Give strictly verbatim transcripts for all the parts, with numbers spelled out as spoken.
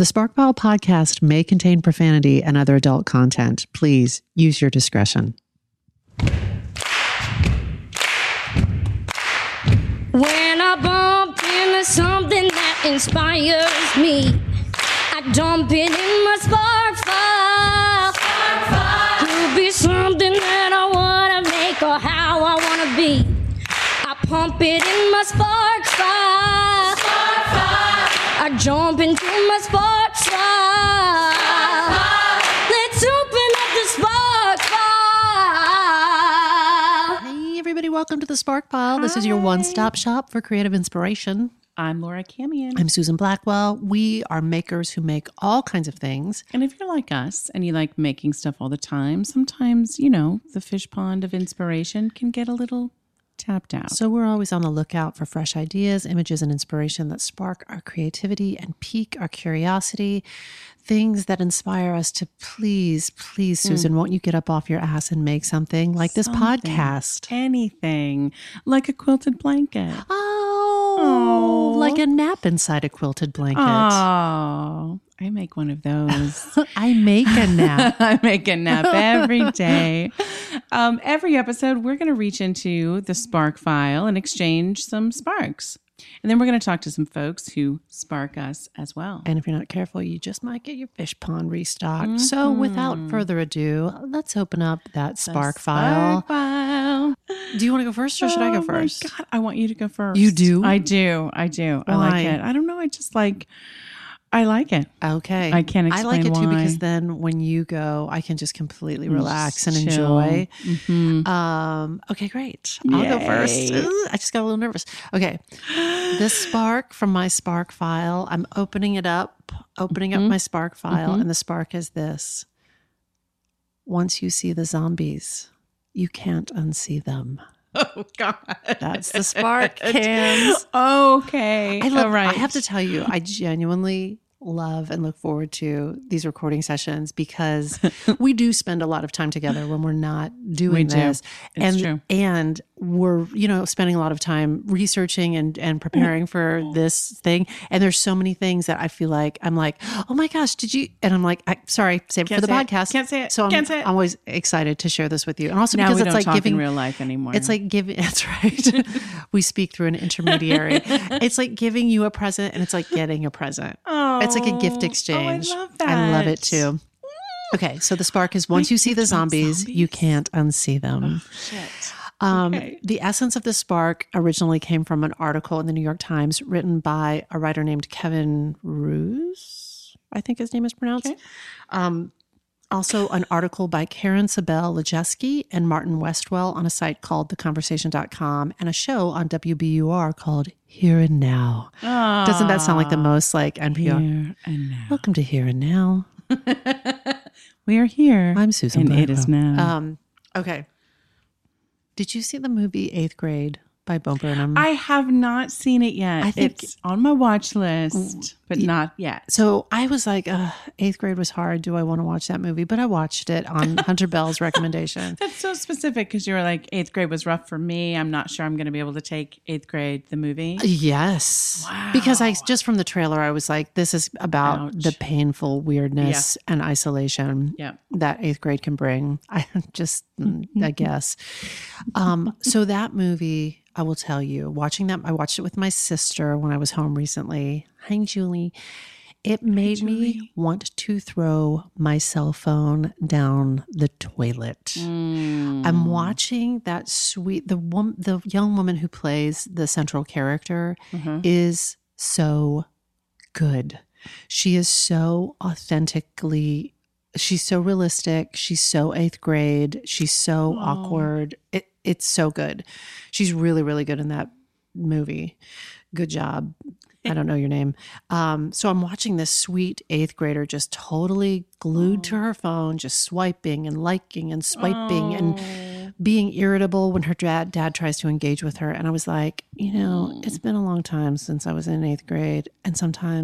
The Sparkfile podcast may contain profanity and other adult content. Please use your discretion. When I bump into something that inspires me, I dump it in my spark file. Spark file. Could be something that I want to make or how I want to be. I pump it in my spark file. Spark file. I jump into my spark file. Spark file. Let's open up the spark file. Hey, everybody, welcome to the Sparkfile. This is your one-stop shop for creative inspiration. I'm Laura Camion. I'm Susan Blackwell. We are makers who make all kinds of things. And if you're like us and you like making stuff all the time, sometimes, you know, the fish pond of inspiration can get a little tapped out. So we're always on the lookout for fresh ideas, images, and inspiration that spark our creativity and pique our curiosity. Things that inspire us to please, please, Susan, mm. won't you get up off your ass and make something like this something, podcast? Anything. Like a quilted blanket. Oh, oh, like a nap inside a quilted blanket. Oh, I make one of those. I make a nap. I make a nap every day. Um, every episode, we're going to reach into the spark file and exchange some sparks. And then we're going to talk to some folks who spark us as well. And if you're not careful, you just might get your fish pond restocked. Mm-hmm. So without further ado, let's open up that spark the file. Spark file. Do you want to go first or should oh I go first? My God, I want you to go first. You do? I do. I do. Why? I like it. I don't know. I just like... I like it. Okay. I can't explain I like it too why. because then when you go, I can just completely relax and chill. enjoy. Mm-hmm. Um, okay, great. I'll Yay. go first. Ooh, I just got a little nervous. Okay. This spark from my spark file, I'm opening it up, opening mm-hmm. up my spark file, mm-hmm. and the spark is this. Once you see the zombies, you can't unsee them. Oh, God. That's the spark, Cams. Okay. I love, All right. I have to tell you, I genuinely love and look forward to these recording sessions because we do spend a lot of time together when we're not doing we this. Do. It's and, true. And we're, you know, spending a lot of time researching and, and preparing for this thing. And there's so many things that I feel like, I'm like, oh my gosh, did you? And I'm like, I, sorry, save Can't it for the say podcast. It. Can't say it. So I'm, Can't say it. I'm always excited to share this with you. And also now because we it's don't like talk giving in real life anymore. It's like giving, that's right. We speak through an intermediary. It's like giving you a present and it's like getting a present. Oh, it's like a gift exchange. Oh, I love that. I love it too. Okay, so the spark is once My you see the zombies, zombies, you can't unsee them. Oh, shit. Um, okay. The essence of the spark originally came from an article in the New York Times written by a writer named Kevin Roose, I think his name is pronounced. Okay. Um, also an article by Karen Sabel Lejeski and Martin Westwell on a site called the conversation dot com and a show on W B U R called Here and Now. Aww. Doesn't that sound like the most like N P R? Here and Now. Welcome to Here and Now. We are here. I'm Susan And Blackwell. it is now. Um, okay. Did you see the movie Eighth Grade by Bo Burnham? I have not seen it yet. I think- it's on my watch list, but y- not yet. So I was like, uh, eighth grade was hard. Do I want to watch that movie? But I watched it on Hunter Bell's recommendation. That's so specific because you were like, eighth grade was rough for me. I'm not sure I'm going to be able to take eighth grade, the movie. Yes. Wow. Because I just from the trailer, I was like, this is about Ouch. the painful weirdness and isolation Yeah. that eighth grade can bring. I just, I guess. Um, so that movie, I will tell you, watching that, I watched it with my sister when I was home recently. Hi, Julie. It made Hi, me Julie. want to throw my cell phone down the toilet. Mm. I'm watching that sweet, the woman, the young woman who plays the central character Mhm. is so good. She is so authentically, she's so realistic. She's so eighth grade. She's so Oh. awkward. It, it's so good. She's really, really good in that movie. Good job. I don't know your name. Um, so I'm watching this sweet eighth grader just totally glued Oh. to her phone, just swiping and liking and swiping and Oh. being irritable when her dad, dad tries to engage with her. And I was like, you know, Mm. it's been a long time since I was in eighth grade. And sometimes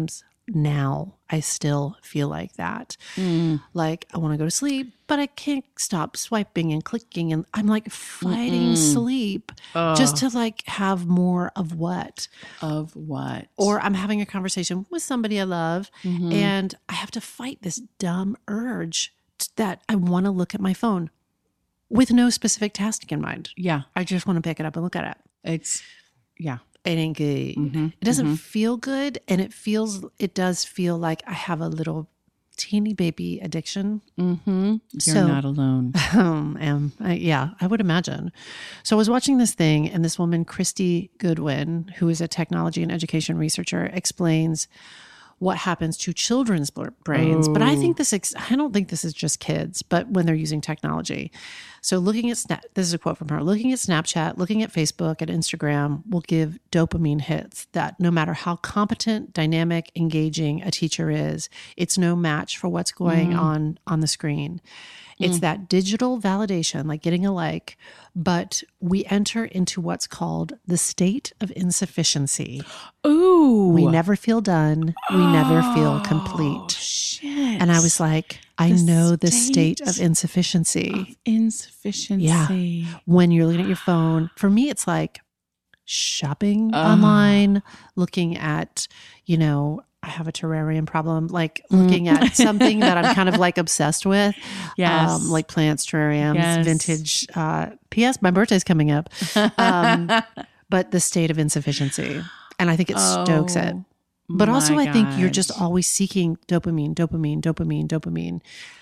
now I still feel like that. Mm. Like I want to go to sleep, but I can't stop swiping and clicking. And I'm like fighting Mm-mm. sleep just to like have more of what? Of what? Or I'm having a conversation with somebody I love Mhm. and I have to fight this dumb urge t- that I want to look at my phone with no specific task in mind. Yeah. I just want to pick it up and look at it. It's, yeah. It ain't good. Mhm. It doesn't Mhm. feel good. And it feels, it does feel like I have a little teeny baby addiction. Mm-hmm. You're So- not alone. Um, um, I, yeah, I would imagine. So I was watching this thing, and this woman, Christy Goodwin, who is a technology and education researcher, explains what happens to children's bl- brains. But I think this, ex- I don't think this is just kids, but when they're using technology. So looking at, Snap, this is a quote from her, looking at Snapchat, looking at Facebook and Instagram will give dopamine hits that no matter how competent, dynamic, engaging a teacher is, it's no match for what's going on on the screen. It's that digital validation, like getting a like, but we enter into what's called the state of insufficiency. Ooh. We never feel done. We never feel Oh, complete. shit. And I was like, I The know the state state of insufficiency. Of insufficiency. Yeah. When you're looking at your phone, for me, it's like shopping Ugh. online, looking at, you know, I have a terrarium problem, like Mm. looking at something that I'm kind of like obsessed with. Yes. Um, like plants, terrariums, Yes. vintage. Uh, P S. My birthday's coming up. Um, but the state of insufficiency. And I think it stokes it. Oh, But also, my I think you're just God. always seeking dopamine, dopamine, dopamine, dopamine.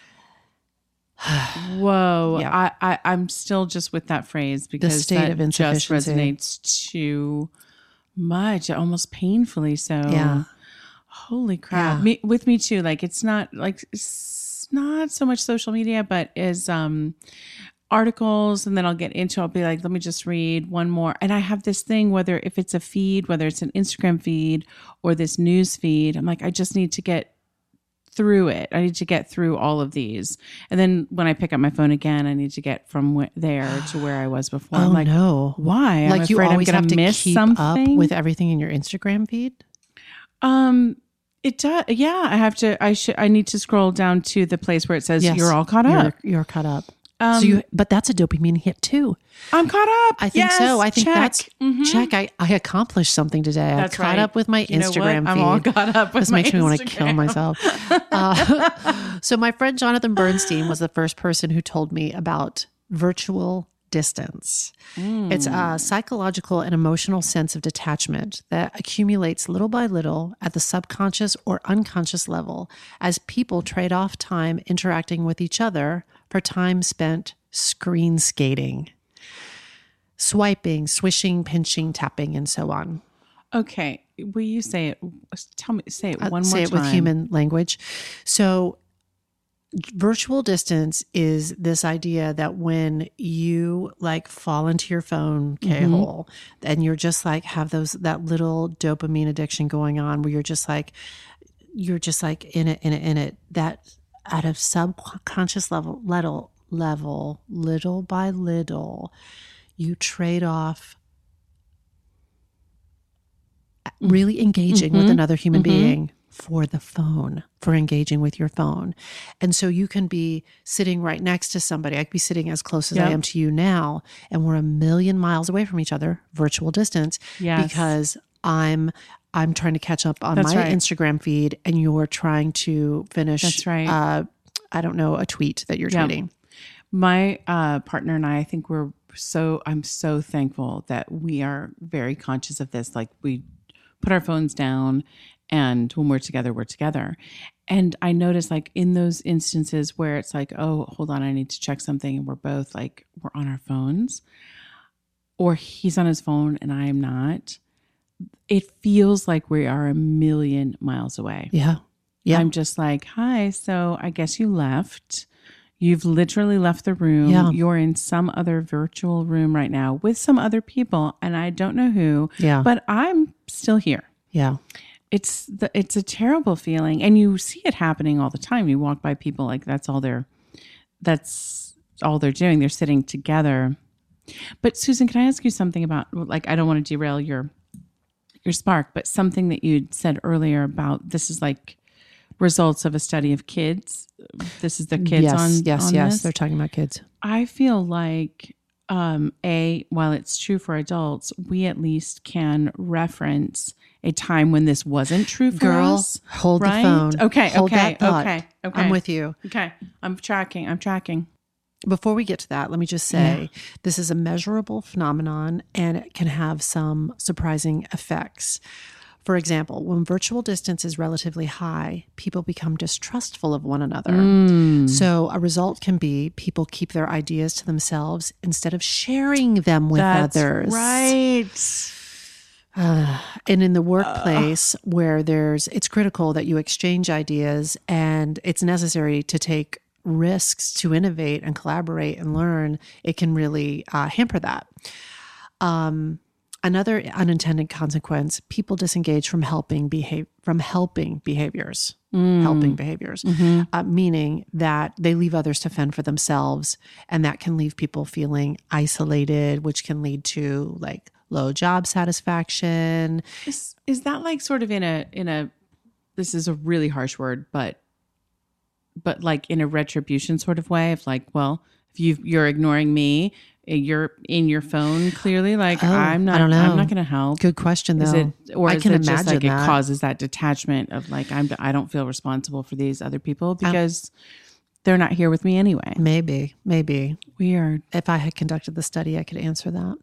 Whoa. Yeah. I, I, I'm still just with that phrase because state that of just insufficiency. resonates too much, almost painfully so. Yeah. Holy crap. Yeah. Me, with me too. Like it's not like it's not so much social media, but is um articles, and then I'll get into I'll be like, let me just read one more. And I have this thing, whether if it's a feed, whether it's an Instagram feed or this news feed, I'm like, I just need to get through it. I need to get through all of these. And then when I pick up my phone again, I need to get from wh- there to where I was before. Oh, I'm like, no. why? I'm Like you afraid always I'm have gonna to miss keep something up with everything in your Instagram feed? um it does. Yeah, I have to. I should. I need to scroll down to the place where it says Yes. you're all caught You're, up. you're caught up. Um, so you, but that's a dopamine hit too. I'm caught up. I think Yes, so. I think check. that's Mhm. check. I, I accomplished something today. That's I caught right. up with my You know what? Instagram I'm feed. all caught up with This my makes me want to kill Instagram. myself. Uh, so my friend Jonathan Bernstein was the first person who told me about virtual distance. It's a psychological and emotional sense of detachment that accumulates little by little at the subconscious or unconscious level as people trade off time interacting with each other for time spent screen skating, swiping, swishing, pinching, tapping, and so on. Okay, will you say it? Tell me. Say it I'll one say more it time. with human language. So virtual distance is this idea that when you like fall into your phone K-hole and you're just like have those that little dopamine addiction going on where you're just like you're just like in it in it in it that at a subconscious level level level little by little you trade off really engaging with another human being for the phone, for engaging with your phone. And so you can be sitting right next to somebody. I could be sitting as close as I Yep. am to you now, and we're a million miles away from each other, virtual distance, Yes. because I'm I'm trying to catch up on That's my right. Instagram feed, and you're trying to finish. That's right. Uh, I don't know, a tweet that you're Yeah. tweeting. My uh, partner and I, I think we're so, I'm so thankful that we are very conscious of this. Like we put our phones down, and when we're together, we're together. And I notice like in those instances where it's like, oh, hold on, I need to check something. And we're both like, we're on our phones, or he's on his phone and I am not. It feels like we are a million miles away. Yeah. Yeah. I'm just like, hi, so I guess you left. You've literally left the room. Yeah. You're in some other virtual room right now with some other people, and I don't know who, Yeah. but I'm still here. Yeah. It's the, it's a terrible feeling, and you see it happening all the time. You walk by people like that's all they're that's all they're doing. They're sitting together. But Susan, can I ask you something about like I don't want to derail your your spark, but something that you said earlier about this is like results of a study of kids. This is the kids yes, on yes, on yes. this. They're talking about kids. I feel like um, a while it's true for adults, we at least can reference a time when this wasn't true for Girl, us. hold right? the phone. Okay, hold okay, that thought. okay, okay. I'm with you. Okay, I'm tracking. I'm tracking. Before we get to that, let me just say this is a measurable phenomenon and it can have some surprising effects. For example, when virtual distance is relatively high, people become distrustful of one another. Mm. So a result can be people keep their ideas to themselves instead of sharing them with That's others. right. Uh, and in the workplace uh. where there's, it's critical that you exchange ideas and it's necessary to take risks to innovate and collaborate and learn, it can really uh, hamper that. Um, another unintended consequence: people disengage from helping behave from helping behaviors, mm. helping behaviors, mm-hmm. uh, meaning that they leave others to fend for themselves, and that can leave people feeling isolated, which can lead to like low job satisfaction. Is, is that like sort of in a in a? This is a really harsh word, but. But like in a retribution sort of way of like, well, if you you're ignoring me, you're in your phone clearly. Like oh, I'm not, I don't know. I'm not going to help. Good question though. Is it, or I is can it just imagine like that. it causes that detachment of like I'm I don't feel responsible for these other people because I'm, they're not here with me anyway. Maybe, maybe weird. If I had conducted the study, I could answer that.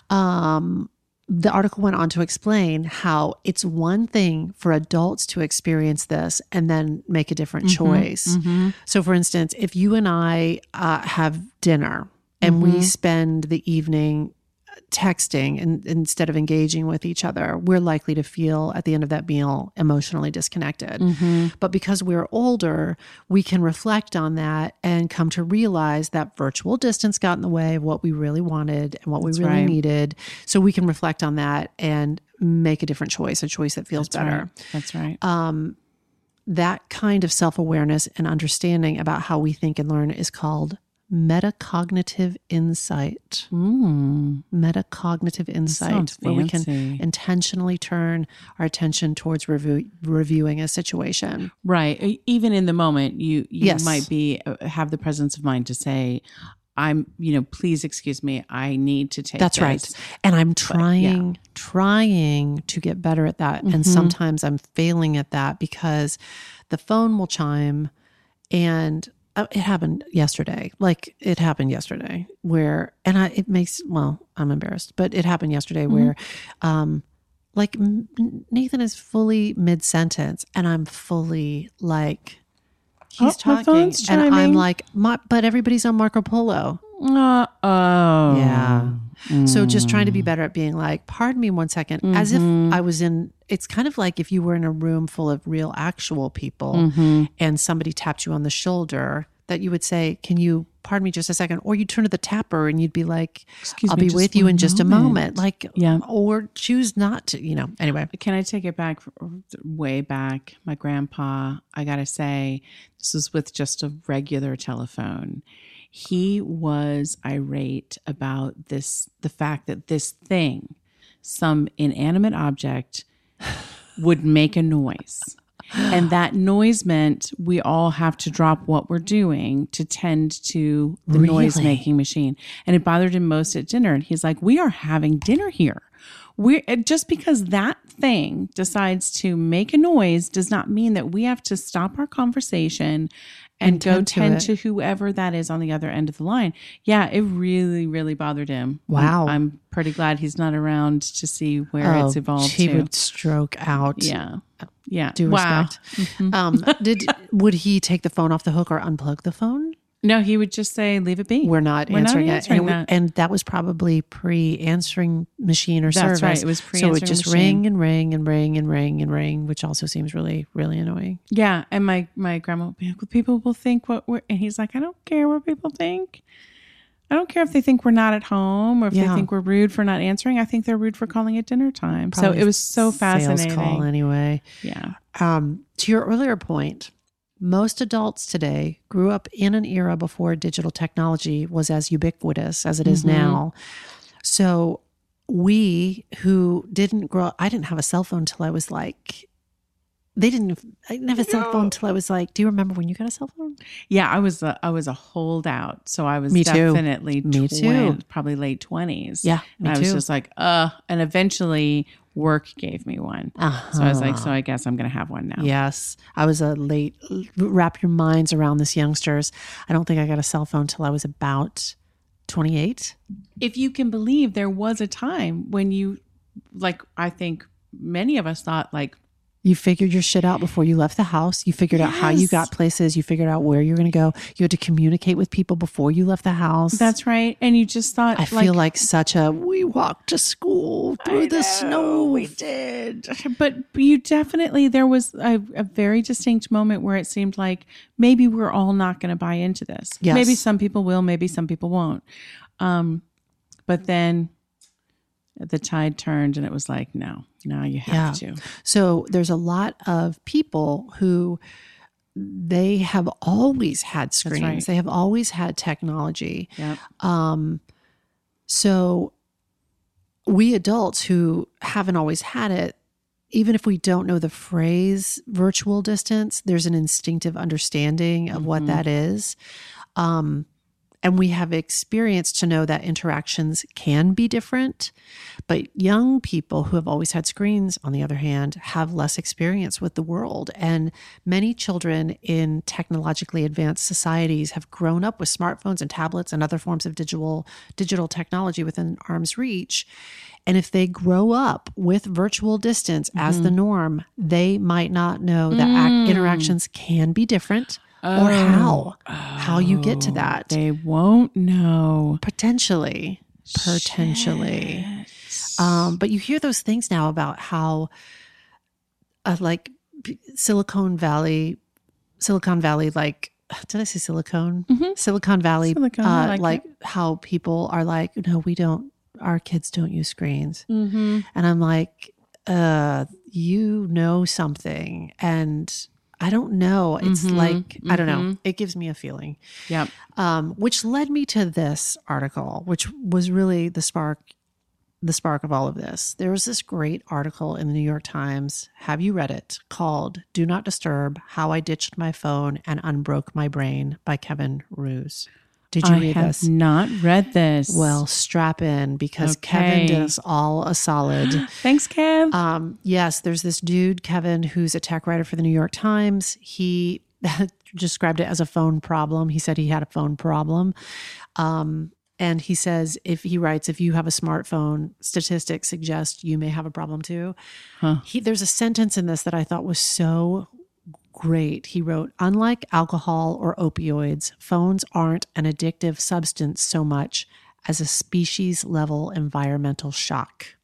Um, The article went on to explain how it's one thing for adults to experience this and then make a different mm-hmm, choice. Mm-hmm. So, for instance, if you and I uh, have dinner and mm-hmm. we spend the evening texting and instead of engaging with each other, we're likely to feel at the end of that meal emotionally disconnected. Mm-hmm. But because we're older, we can reflect on that and come to realize that virtual distance got in the way of what we really wanted and what That's we really right. needed. So we can reflect on that and make a different choice, a choice that feels That's better. Right. That's right. Um, that kind of self-awareness and understanding about how we think and learn is called metacognitive insight. Mm. Metacognitive insight, where we can intentionally turn our attention towards review, reviewing a situation. Right. Even in the moment, you you yes. might be have the presence of mind to say, "I'm, you know, please excuse me. I need to take." That's this. right. And I'm trying, but, yeah. trying to get better at that. Mm-hmm. And sometimes I'm failing at that because the phone will chime and it happened yesterday. Like it happened yesterday where, and I, it makes, well, I'm embarrassed, but it happened yesterday mm-hmm. where, um, like Nathan is fully mid sentence and I'm fully like, he's oh, talking and I'm like, my, but everybody's on Marco Polo. Uh, oh. Yeah. Mm. So just trying to be better at being like, pardon me one second, mm-hmm. as if I was in, it's kind of like if you were in a room full of real actual people mm-hmm. and somebody tapped you on the shoulder, that you would say, can you pardon me just a second? Or you turn to the tapper and you'd be like, Excuse I'll me, be with you in just moment. a moment. Like, yeah. Or choose not to, you know, anyway. Can I take it back way back? My grandpa, I got to say, this was with just a regular telephone. He was irate about this, the fact that this thing, some inanimate object, would make a noise. And that noise meant we all have to drop what we're doing to tend to the really? noise-making machine. And it bothered him most at dinner. And he's like, we are having dinner here. We're just because that thing decides to make a noise does not mean that we have to stop our conversation and, and go tend, tend to, to whoever that is on the other end of the line. Yeah, it really, really bothered him. Wow. I'm, I'm pretty glad he's not around to see where oh, it's evolved he to. He would stroke out. Yeah. Yeah. Due wow. respect. Mm-hmm. Um, did would he take the phone off the hook or unplug the phone? No, he would just say, leave it be. We're not We're answering not it. Answering and, that. and that was probably pre-answering machine or That's service. right. It was pre-answering So it just machine. ring and ring and ring and ring and ring, which also seems really, really annoying. Yeah. And my, my grandma would be like, well, people will think what we're, and he's like, I don't care what people think. I don't care if they think we're not at home or if yeah. they think we're rude for not answering. I think they're rude for calling it dinner time. Probably so it was so fascinating. Sales call anyway. Yeah. Um, to your earlier point, most adults today grew up in an era before digital technology was as ubiquitous as it is mm-hmm. now. So we who didn't grow up, I didn't have a cell phone till I was like, they didn't, I didn't have a cell phone till I was like, do you remember when you got a cell phone? Yeah, I was a, I was a holdout. So I was Me too. definitely Me twen- too. probably late twenties. Yeah, And me I was too. just like, uh, and eventually work gave me one. Uh-huh. So I was like, so I guess I'm going to have one now. Yes, I was a late, wrap your minds around this, youngsters. I don't think I got a cell phone till I was about twenty-eight. If you can believe, there was a time when you, like, I think many of us thought, like, You figured your shit out before you left the house. You figured out how you Yes. got places. You figured out where you're going to go. You had to communicate with people before you left the house. that's right. And you just thought, I feel like such a, we walked to school through the snow. we did. But you definitely, there was a, a very distinct moment where it seemed like maybe we're all not going to buy into this. Yes. Maybe some people will, maybe some people won't. Um, but then the tide turned and it was like, no, now you have Yeah. to. So there's a lot of people who they have always had screens. right. They have always had technology. Yep. Um, so we adults who haven't always had it, even if we don't know the phrase virtual distance, there's an instinctive understanding of what that is. Um, and we have experience to know that interactions can be different. But young people who have always had screens, on the other hand, have less experience with the world. And many children in technologically advanced societies have grown up with smartphones and tablets and other forms of digital digital technology within arm's reach. And if they grow up with virtual distance as the norm, they might not know that ac- interactions can be different or how, how you get to that. They won't know. Potentially, potentially. Um, but you hear those things now about how, uh, like p- Silicon Valley, Silicon Valley, like, did I say silicone? Silicon Valley, Silicone, I uh, like like, it. how people are like, no, we don't, our kids don't use screens. Mm-hmm. And I'm like, uh, you know something. And I don't know. It's Mhm, like, I don't know. mhm. It gives me a feeling. Yep. Um, which led me to this article, which was really the spark, the spark of all of this. There was this great article in the New York Times. Have you read it? Called "Do Not Disturb: How I Ditched My Phone and Unbroke My Brain" by Kevin Roos. Did you I read have this? not read this. Well, strap in because Okay. Kevin did us all a solid. thanks, Kev. Um, yes, there's this dude, Kevin, who's a tech writer for the New York Times. He described it as a phone problem. He said he had a phone problem. Um, and he says, if he writes, if you have a smartphone, statistics suggest you may have a problem too. Huh. He, there's a sentence in this that I thought was so great. He wrote, unlike alcohol or opioids, phones aren't an addictive substance so much as a species level environmental shock.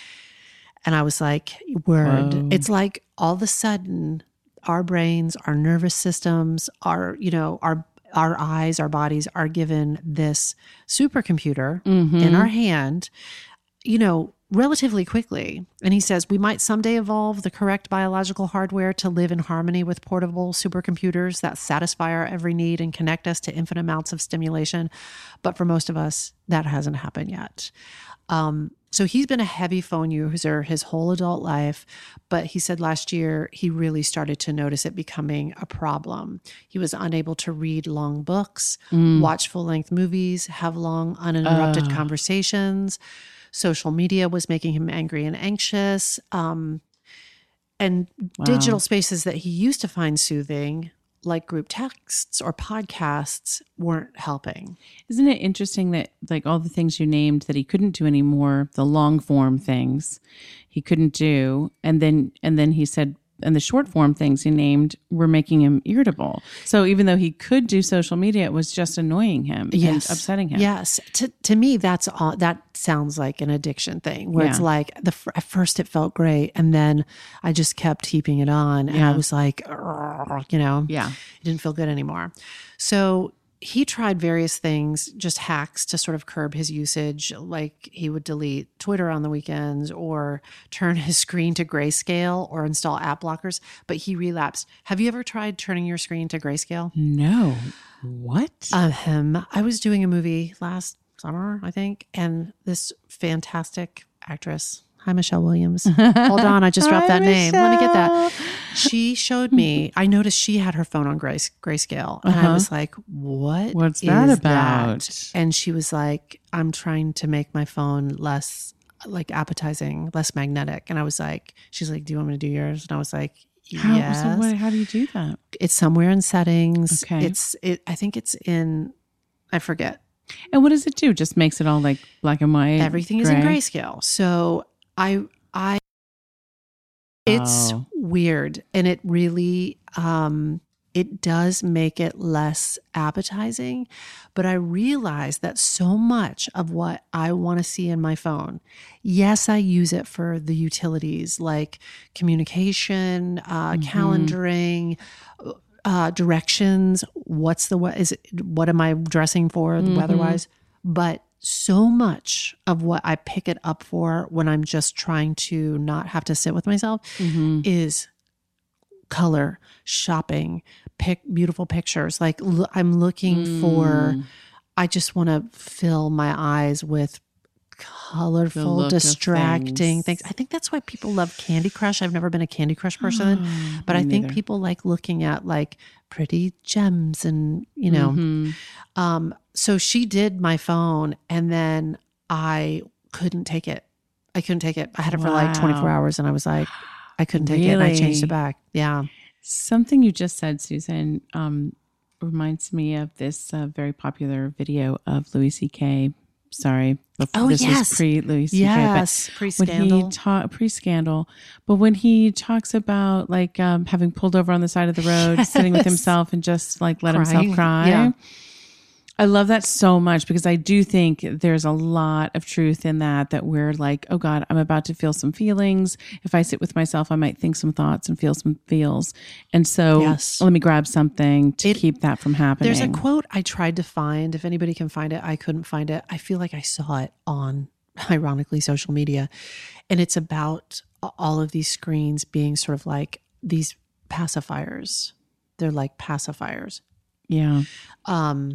And I was like, word. Whoa. It's like all of a sudden our brains, our nervous systems, our, you know, our our eyes, our bodies are given this supercomputer in our hand, you know, relatively quickly. And he says, we might someday evolve the correct biological hardware to live in harmony with portable supercomputers that satisfy our every need and connect us to infinite amounts of stimulation. But for most of us, that hasn't happened yet. Um, so he's been a heavy phone user his whole adult life, but he said last year he really started to notice it becoming a problem. He was unable to read long books, watch full-length movies, have long uninterrupted conversations. Social media was making him angry and anxious. Um, and digital spaces that he used to find soothing, like group texts or podcasts, weren't helping. Isn't it interesting that like all the things you named that he couldn't do anymore, the long form things he couldn't do, and then and then he said and the short form things he named were making him irritable. So even though he could do social media, it was just annoying him and upsetting him. Yes. To to me, that's all, that sounds like an addiction thing where it's Yeah. like the at first it felt great, and then I just kept heaping it on, and I Yeah. was like, "Argh," you know, Yeah. it didn't feel good anymore. So he tried various things, just hacks to sort of curb his usage. Like he would delete Twitter on the weekends or turn his screen to grayscale or install app blockers, but he relapsed. Have you ever tried turning your screen to grayscale? No. What? Um, I was doing a movie last summer, I think, and this fantastic actress. Hi, Michelle Williams. Hold on, I just dropped Hi, that name. Let me get that. Michelle. She showed me, I noticed she had her phone on grace, grayscale. And Uh-huh. I was like, what What's is that about? that? And she was like, I'm trying to make my phone less like appetizing, less magnetic. And I was like, she's like, do you want me to do yours? And I was like, How, yes. so what, how do you do that? It's somewhere in settings. Okay. It's, it, I think it's in, I forget. And what does it do? Just makes it all like black and white? Everything is in gray? grayscale. So I, I, it's Oh. weird. And it really, um, it does make it less appetizing. But I realize that so much of what I want to see in my phone, yes, I use it for the utilities like communication, uh, Mm-hmm. calendaring, uh, directions. What's the, what is it, what am I dressing for Mm-hmm. weather-wise? But so much of what I pick it up for when I'm just trying to not have to sit with myself Mm-hmm. is color, shopping, pick beautiful pictures. Like l- I'm looking for, Mm. I just want to fill my eyes with colorful, look of distracting things. things. I think that's why people love Candy Crush. I've never been a Candy Crush person, but I Me think neither. people like looking at like pretty gems and, you know, Mhm. um, so she did my phone and then I couldn't take it. I couldn't take it. I had it for like twenty-four Wow. hours and I was like, I couldn't take it. And I changed Really? it back. Yeah. Something you just said, Susan, um, reminds me of this uh, very popular video of Louis C K. Sorry, but Oh, this yes. was pre Louis C K. Yes. When Pre-scandal. he ta- pre-scandal, but when he talks about like um, having pulled over on the side of the road, sitting with Yes. himself and just like let Crying. himself cry. Yeah. I love that so much because I do think there's a lot of truth in that, that we're like, oh God, I'm about to feel some feelings. If I sit with myself, I might think some thoughts and feel some feels. And so Yes. let me grab something to It- keep that from happening. There's a quote I tried to find. If anybody can find it, I couldn't find it. I feel like I saw it on, ironically, social media. And it's about all of these screens being sort of like these pacifiers. They're like pacifiers. Yeah. Um,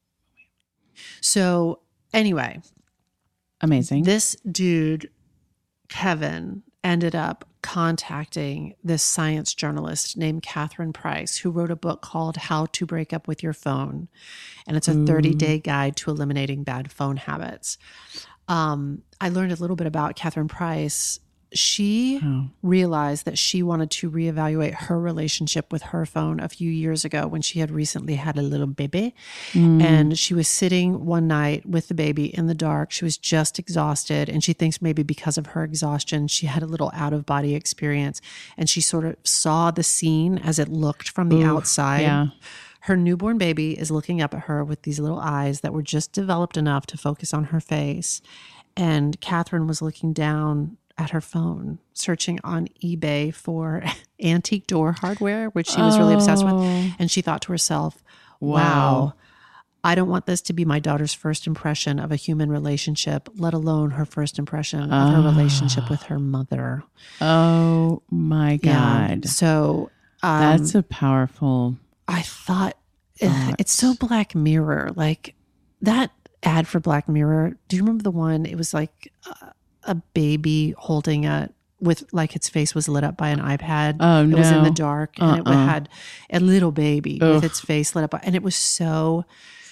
so anyway, Amazing. this dude, Kevin, ended up contacting this science journalist named Catherine Price, who wrote a book called How to Break Up with Your Phone. And it's a thirty-day guide to eliminating bad phone habits. Um, I learned a little bit about Catherine Price. She Oh. realized that she wanted to reevaluate her relationship with her phone a few years ago when she had recently had a little baby. And she was sitting one night with the baby in the dark. She was just exhausted. And she thinks maybe because of her exhaustion, she had a little out of body experience. And she sort of saw the scene as it looked from the Oof, outside. yeah. Her newborn baby is looking up at her with these little eyes that were just developed enough to focus on her face. And Catherine was looking down at her phone, searching on eBay for antique door hardware, which she was really obsessed with. Oh. And she thought to herself, Wow. wow, I don't want this to be my daughter's first impression of a human relationship, let alone her first impression of her relationship with her mother. Oh my God. Yeah. So um, That's a powerful. I thought ugh, it's so Black Mirror. Like that ad for Black Mirror. Do you remember the one? It was like a, a baby holding a with like its face was lit up by an iPad. Oh, It was in no. the dark and it Uh-uh. had a little baby Ugh. with its face lit up, by, and it was so.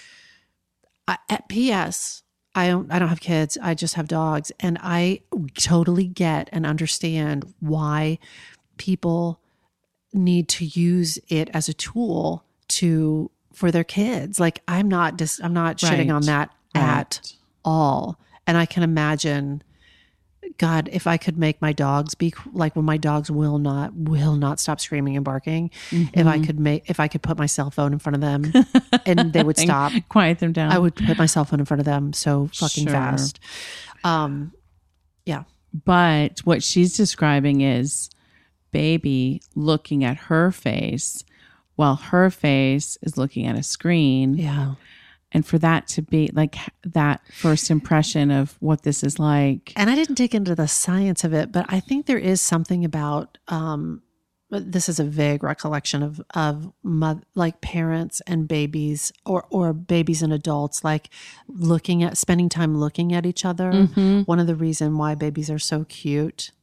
I, at P S, I don't. I don't have kids. I just have dogs, and I totally get and understand why people need to use it as a tool to for their kids. Like I'm not just I'm not shitting Right. on that Right. at all. And I can imagine, God, if I could make my dogs be like when my dogs will not will not stop screaming and barking. If I could make if I could put my cell phone in front of them and they would stop, Quiet them down. I would put my cell phone in front of them so fucking Sure. fast. Um, yeah. But what she's describing is baby looking at her face while her face is looking at a screen. Yeah. And for that to be like that first impression of what this is like. And I didn't dig into the science of it, but I think there is something about um, this is a vague recollection of of mo- like parents and babies, or or babies and adults, like looking at spending time looking at each other. Mm-hmm. One of the reason why babies are so cute,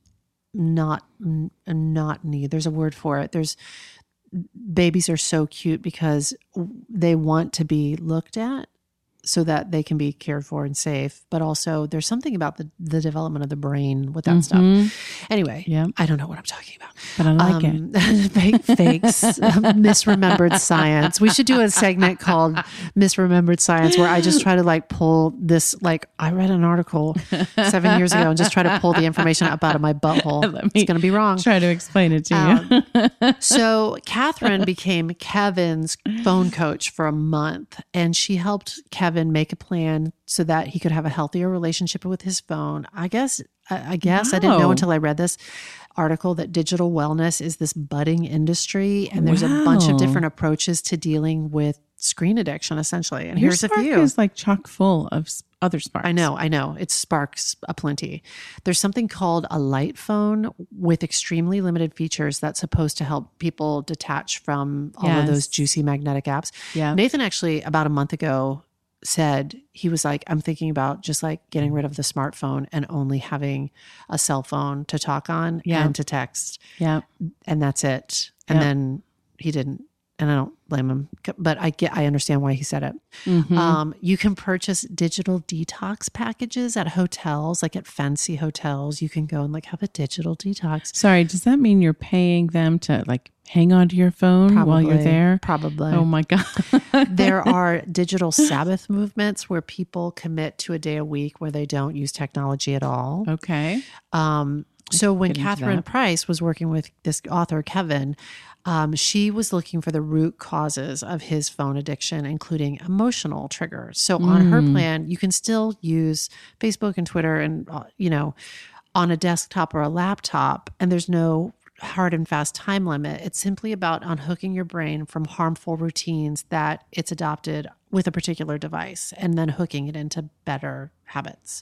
not n- not need. There's a word for it. There's babies are so cute because they want to be looked at, so that they can be cared for and safe. But also there's something about the, the development of the brain with that Mm-hmm. stuff. Anyway, Yeah. I don't know what I'm talking about. But I like Um, fake fakes, misremembered science. We should do a segment called Misremembered Science, where I just try to like pull this, like I read an article seven years ago and just try to pull the information up out of my butthole. Let me It's going to be wrong. Try to explain it to you. Um, so Catherine became Kevin's phone coach for a month, and she helped Kevin make a plan so that he could have a healthier relationship with his phone. I guess, I, I guess I didn't know Wow. until I read this article that digital wellness is this budding industry, and there's a bunch of Wow. different approaches to dealing with screen addiction, essentially. And Your here's a Spark few. is like chock full of s- other sparks. I know, I know. It sparks aplenty. There's something called a light phone with extremely limited features that's supposed to help people detach from all of those Yes. juicy magnetic apps. Yeah. Nathan actually, about a month ago, said he was like, I'm thinking about just like getting rid of the smartphone and only having a cell phone to talk on Yeah. and to text. Yeah. And that's it. And Yep. then he didn't. And I don't blame him, but I get, I understand why he said it. Mhm. Um, you can purchase digital detox packages at hotels, like at fancy hotels. You can go and like have a digital detox. Sorry, does that mean you're paying them to like hang on to your phone while you're Probably, there? Probably. Oh my God. There are digital Sabbath movements where people commit to a day a week where they don't use technology at all. Okay. Um, so when get into Catherine that. Price was working with this author, Kevin, um, she was looking for the root causes of his phone addiction, including emotional triggers. So on her Mm. plan, you can still use Facebook and Twitter and, uh, you know, on a desktop or a laptop, and there's no hard and fast time limit. It's simply about unhooking your brain from harmful routines that it's adopted with a particular device and then hooking it into better habits.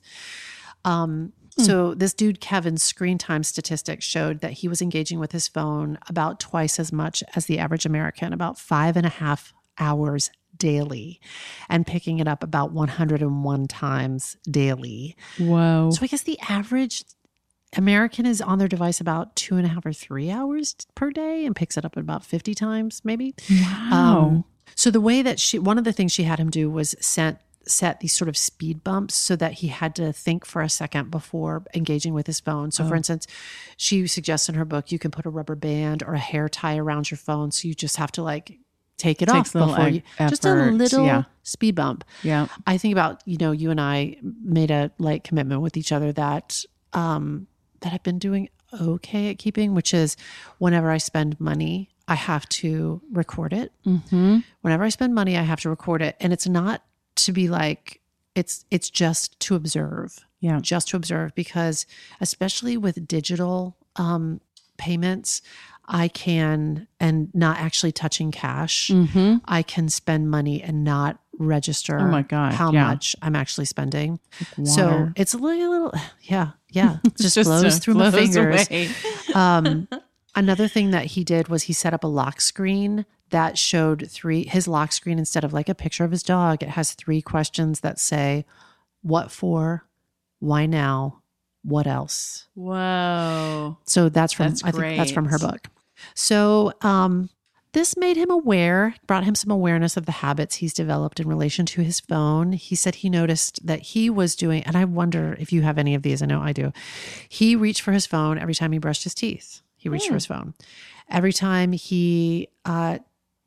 Um, so this dude, Kevin's screen time statistics showed that he was engaging with his phone about twice as much as the average American, about five and a half hours daily, and picking it up about one hundred one times daily. Whoa. So I guess the average American is on their device about two and a half or three hours per day and picks it up about fifty times, maybe. Wow. Um, so the way that she, one of the things she had him do was set, set these sort of speed bumps so that he had to think for a second before engaging with his phone. So for instance, she suggests in her book, you can put a rubber band or a hair tie around your phone. So you just have to like take it Takes off a little before e- you, just a effort, little yeah. speed bump. Yeah. I think about, you know, you and I made a like commitment with each other that, um, that I've been doing okay at keeping, which is whenever I spend money, I have to record it. Mm-hmm. Whenever I spend money, I have to record it. And it's not to be like, it's, it's just to observe, Yeah. just to observe, because especially with digital, um, payments, I can, and not actually touching cash, Mm-hmm. I can spend money and not register Oh my God, how yeah. much I'm actually spending. Water. So it's a little, little yeah, yeah. It just, Just, flows uh, through my flows fingers. away. Um, another thing that he did was he set up a lock screen that showed three, his lock screen, instead of like a picture of his dog, it has three questions that say, what for, why now, what else? Whoa. So that's from, That's I think that's from her great. book. So, um, this made him aware, brought him some awareness of the habits he's developed in relation to his phone. He said he noticed that he was doing, and I wonder if you have any of these. I know I do. He reached for his phone every time he brushed his teeth. He reached for his phone. Every time he uh,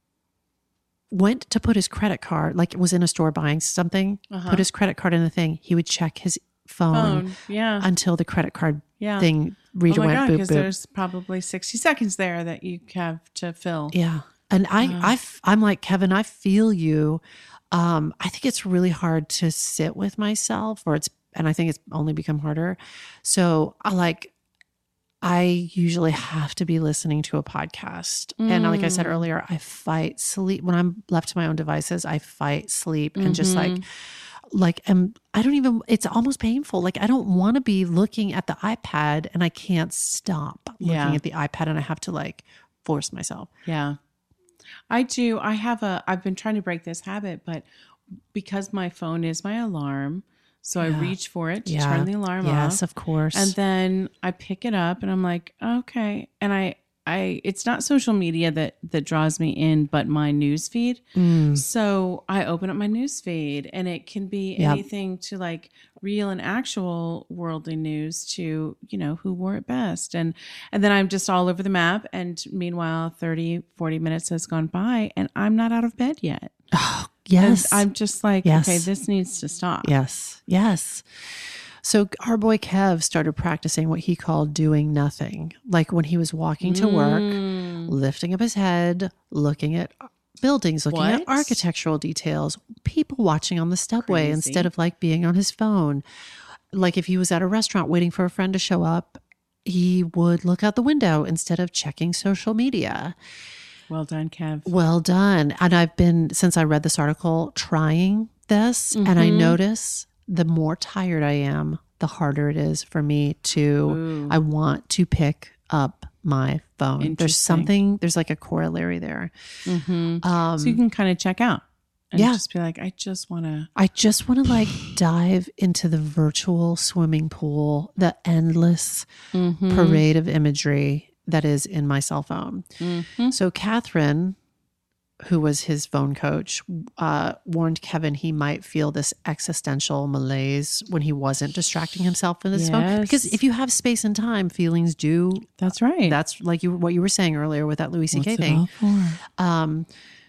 went to put his credit card, like was in a store buying something, Uh-huh. put his credit card in the thing, he would check his phone, Phone. Yeah. until the credit card Yeah. thing Oh reader my went God, boop, because boop. there's probably sixty seconds there that you have to fill. Yeah. And I, I, f- I'm like, Kevin, I feel you. Um, I think it's really hard to sit with myself, or it's, and I think it's only become harder. So I like, I usually have to be listening to a podcast. And like I said Mm. earlier, I fight sleep. When I'm left to my own devices, I fight sleep and just like, Mm-hmm. like, um, I don't even, it's almost painful. Like, I don't want to be looking at the iPad and I can't stop looking Yeah. at the iPad, and I have to like force myself. Yeah. I do. I have a, I've been trying to break this habit, but because my phone is my alarm, so Yeah. I reach for it to Yeah. turn the alarm off. Yes, of course. And then I pick it up and I'm like, okay. And I, I, it's not social media that, that draws me in, but my news feed. Mm. So I open up my news feed and it can be Yep. anything to like real and actual worldly news to, you know, who wore it best. And, and then I'm just all over the map. And meanwhile, thirty, forty minutes has gone by and I'm not out of bed yet. Oh, yes. And I'm just like, Yes. okay, this needs to stop. Yes. Yes. So our boy Kev started practicing what he called doing nothing. Like when he was walking to work, Mm. lifting up his head, looking at buildings, looking at What? architectural details, people watching on the subway Crazy. instead of like being on his phone. Like if he was at a restaurant waiting for a friend to show up, he would look out the window instead of checking social media. Well done, Kev. Well done. And I've been, since I read this article, trying this, and I Mhm. notice the more tired I am, the harder it is for me to, Ooh. I want to pick up my phone. There's Interesting. something, there's like a corollary there. Mhm. Um, So you can kind of check out and yeah. just be like, I just want to. I just want to like dive into the virtual swimming pool, the endless Mm-hmm. parade of imagery that is in my cell phone. Mm-hmm. So Catherine, who was his phone coach, uh, warned Kevin he might feel this existential malaise when he wasn't distracting himself with his phone. Yes. Because if you have space and time, feelings do. That's right. That's like you what you were saying earlier with that Louis C K What's it thing. all for? Um,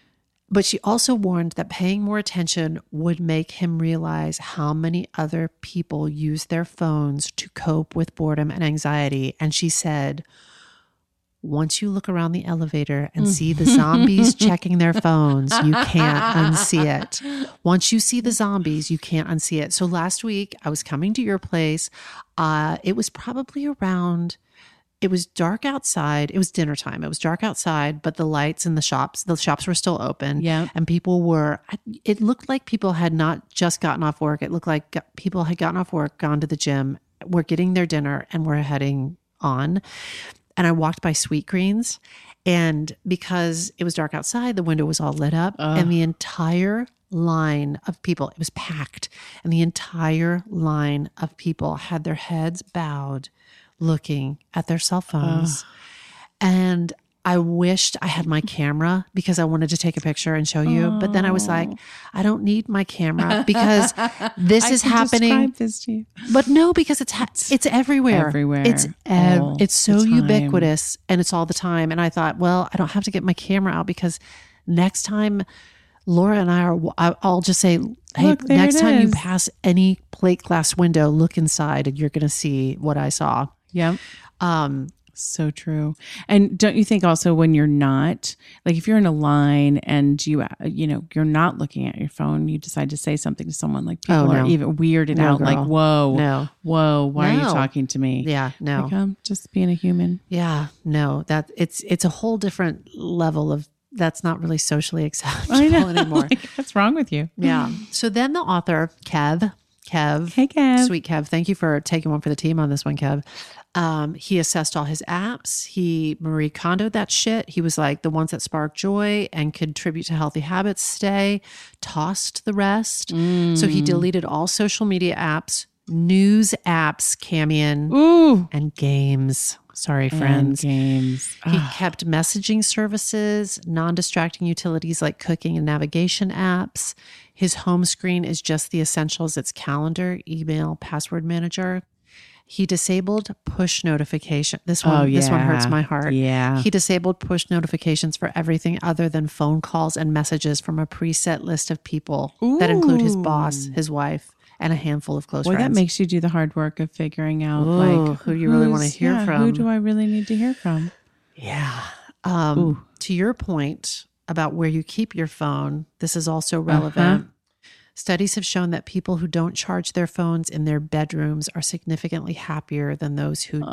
but she also warned that paying more attention would make him realize how many other people use their phones to cope with boredom and anxiety. And she said, once you look around the elevator and see the zombies checking their phones, you can't unsee it. Once you see the zombies, you can't unsee it. So last week I was coming to your place. Uh, it was probably around, it was dark outside. It was dinner time. It was dark outside, but the lights in the shops, the shops were still open. Yeah. And people were, it looked like people had not just gotten off work. It looked like people had gotten off work, gone to the gym, were getting their dinner, and were heading on. And I walked by Sweet Greens, and because it was dark outside, the window was all lit up, Ugh. and the entire line of people, it was packed, and the entire line of people had their heads bowed looking at their cell phones. And I wished I had my camera because I wanted to take a picture and show you. But then I was like, I don't need my camera because this I is can happening. describe this to you. But no, because it's ha- it's everywhere. Everywhere. It's ev- All it's so the time. ubiquitous, and it's all the time. And I thought, well, I don't have to get my camera out because next time Laura and I are, I- I'll just say, hey, Look, there next it time you is. pass any plate glass window, look inside, and you're going to see what I saw. Yep. Um, So true. And don't you think also when you're not, like if you're in a line and you, uh, you know, you're not looking at your phone, you decide to say something to someone, like people Oh, are no. even weirded No, out, like, girl. whoa, No. whoa, why are you No. talking to me? yeah, no. Like, I'm just being a human. Yeah, no, that it's it's a whole different level of that's not really socially acceptable I know. anymore. Like, what's wrong with you? Yeah. So then the author, Kev, Kev, Hey, Kev. sweet Kev, thank you for taking one for the team on this one, Kev. Um, he assessed all his apps. He Marie Kondoed that shit. He was like, the ones that spark joy and contribute to healthy habits stay, tossed the rest. So he deleted all social media apps, news apps, Camion, Ooh. and games. Sorry, And friends. games. He Ah, kept messaging services, non-distracting utilities like cooking and navigation apps. His home screen is just the essentials. It's calendar, email, password manager. He disabled push notification. This one, Oh, this one yeah. hurts my heart. Yeah. He disabled push notifications for everything other than phone calls and messages from a preset list of people that include his boss, his wife, and a handful of close Boy, friends. that makes you do the hard work of figuring out, Ooh, like, who do you really wanna who's- hear yeah, from? Who do I really need to hear from? Yeah. Um, Ooh. to your point about where you keep your phone, this is also relevant. Uh-huh. Studies have shown that people who don't charge their phones in their bedrooms are significantly happier than those who do.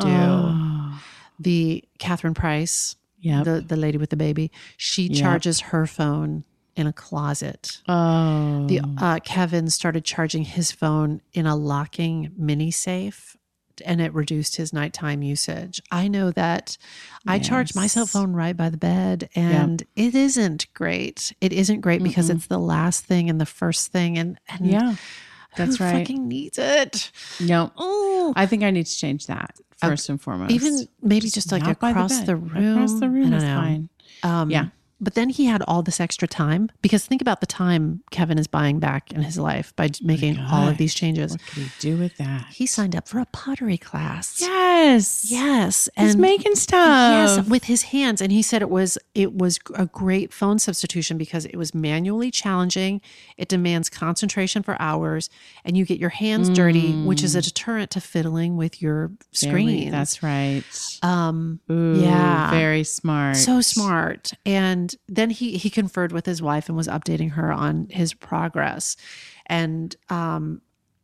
Oh, The Catherine Price, yep. the, the lady with the baby, she Yep. charges her phone in a closet. oh. The uh, Kevin started charging his phone in a locking mini safe and it reduced his nighttime usage. I know that I Yes. charge my cell phone right by the bed, and it isn't great. It isn't great because it's the last thing and the first thing, and, and Yeah, that's who right. fucking needs it? No, Oh, I think I need to change that first and foremost. even maybe just, like not by across bed. the, room. Across the room I don't is know. fine. Um, Yeah. But then he had all this extra time, because think about the time Kevin is buying back in his life by making all of these changes. What could he do with that? He signed up for a pottery class. Yes. Yes. He's and making stuff. Yes, with his hands. And he said it was it was a great phone substitution because it was manually challenging. It demands concentration for hours, and you get your hands dirty, which is a deterrent to fiddling with your Very- screens. That's right. um Ooh, yeah. Very smart. so smart. And then he he conferred with his wife and was updating her on his progress. And um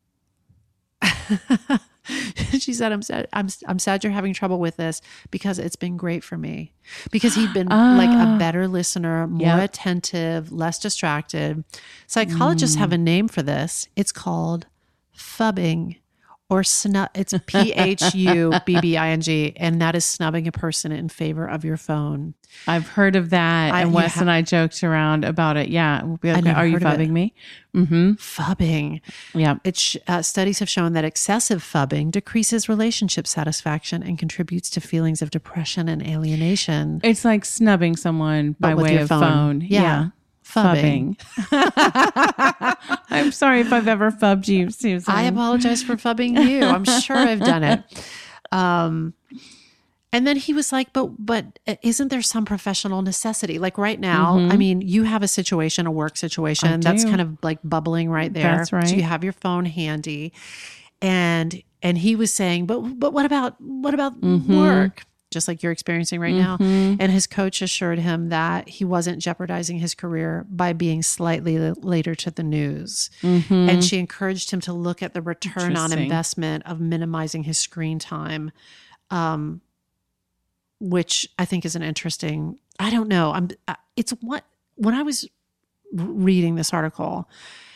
she said, I'm sad, I'm I'm sad you're having trouble with this, because it's been great for me. Because he'd been like a better listener, more Yep. attentive, less distracted. Psychologists have a name for this. It's called phubbing, or snub. It's P H U B B I N G, and that is snubbing a person in favor of your phone. I've heard of that. I- and you Wes ha- and I joked around about it. Yeah. We'll be like, never are you heard of it. phubbing me? Mm-hmm. Phubbing. Yeah. It sh- uh, studies have shown that excessive phubbing decreases relationship satisfaction and contributes to feelings of depression and alienation. It's like snubbing someone by But with way your of phone. phone. Yeah. Phubbing. Phubbing. I'm sorry if I've ever phubbed you, Susan. I apologize for phubbing you. I'm sure I've done it. Um, and then he was like, but but isn't there some professional necessity? Like right now, I mean, you have a situation, a work situation I that's do. kind of like bubbling right there. That's right. So you have your phone handy. And and he was saying, but but what about what about work? Just like you're experiencing right now. And his coach assured him that he wasn't jeopardizing his career by being slightly l- later to the news. And she encouraged him to look at the return on Interesting. investment of minimizing his screen time, um, which I think is an interesting, I don't know. I'm, uh, it's what, when I was r- reading this article,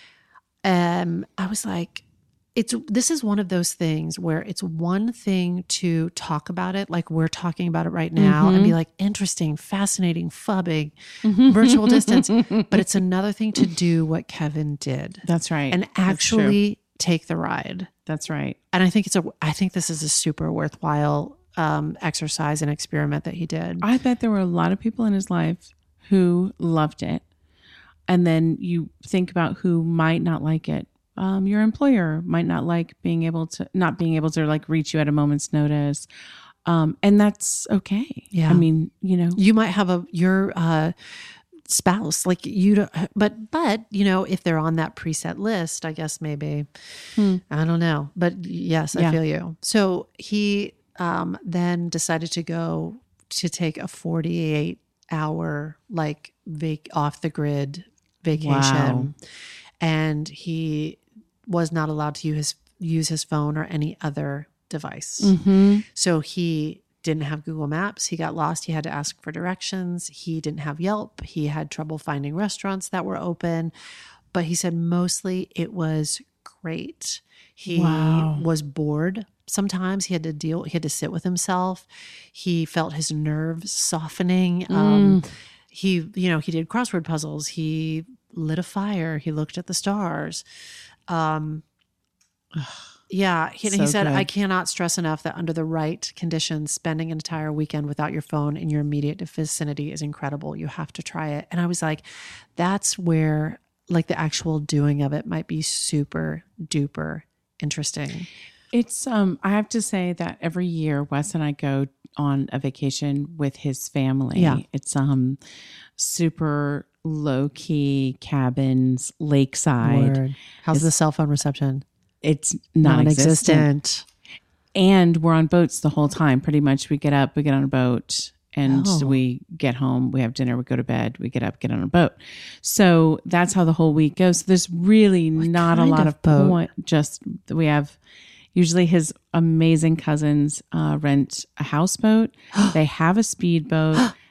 um, I was like, it's, this is one of those things where it's one thing to talk about it, like we're talking about it right now, and be like, interesting, fascinating, phubbing, virtual distance. But it's another thing to do what Kevin did That's right. and That's true. actually take the ride. That's right. And I think it's a, I think this is a super worthwhile um, exercise and experiment that he did. I bet there were a lot of people in his life who loved it. And then you think about who might not like it. Um, your employer might not like being able to, not being able to like reach you at a moment's notice. Um, and that's okay. Yeah. I mean, you know, You might have a, your, uh, spouse, like you don't, but, but, you know, if they're on that preset list, I guess maybe, I don't know, but yes, I Yeah. feel you. So he, um, then decided to go to take a forty-eight hour, like vac off the grid vacation. Wow. And he was not allowed to use his, use his phone or any other device. mm-hmm. So he didn't have Google Maps. He got lost. He had to ask for directions. He didn't have Yelp. He had trouble finding restaurants that were open. But he said mostly it was great. He Wow. was bored. Sometimes he had to deal, he had to sit with himself. He felt his nerves softening. Um, he, you know, he did crossword puzzles. He lit a fire. He looked at the stars. Um, yeah. He, and he So said, good. I cannot stress enough that under the right conditions, spending an entire weekend without your phone in your immediate vicinity is incredible. You have to try it. And I was like, that's where like the actual doing of it might be super duper interesting. It's, um, I have to say that every year Wes and I go on a vacation with his family. Yeah. It's, um, super low key cabins, lakeside. Word. How's the cell phone reception? It's non-existent. Non-existent. And we're on boats the whole time. Pretty much we get up, we get on a boat, and Oh. we get home, we have dinner, we go to bed, we get up, get on a boat. So that's how the whole week goes. There's really not a kind lot of of boat? point. Just we have usually his amazing cousins uh, rent a houseboat. They have a speedboat,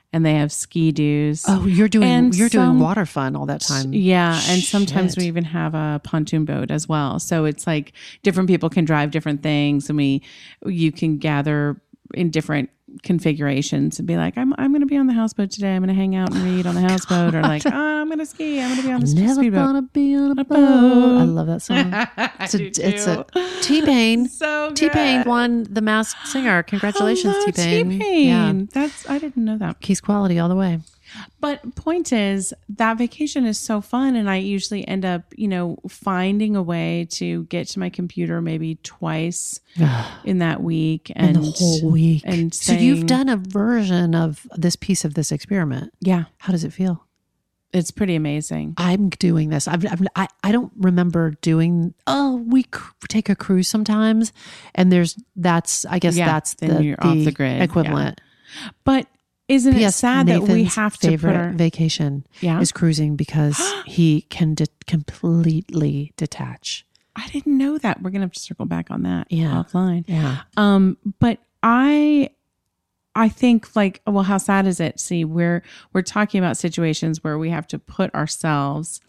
and they have ski doos. Oh, you're doing And you're some- doing water fun all that time. Yeah, and sometimes Shit. we even have a pontoon boat as well. So it's like different people can drive different things, and we you can gather in different configurations and be like, I'm I'm going to be on the houseboat today. I'm going to hang out and read on the houseboat, or like, oh, I'm going to ski. I'm going to be on the Never speedboat. gonna be on a boat. boat. I love that song. It's a, it's a T-Pain. So good. T-Pain won the Masked Singer. Congratulations, Hello, T-Pain. T-Pain. Yeah, That's I didn't know that. Keys quality all the way. But point is, that vacation is so fun, and I usually end up, you know, finding a way to get to my computer maybe twice in that week, and, And the whole week. And so you've saying- done a version of this piece of this experiment. yeah, How does it feel? it's pretty amazing. I'm doing this. I've, I've, I I don't remember doing. Oh, we cr- take a cruise sometimes, and there's that's. I guess Yeah, that's then the, you're off the grid, equivalent. But isn't P it S. sad that we Nathan's have to favorite put our vacation yeah? is cruising because he can de- completely detach. I didn't know that. We're gonna have to circle back on that Yeah. offline. Yeah. Um, but I, I think like, well, how sad is it? See, we're we're talking about situations where we have to put ourselves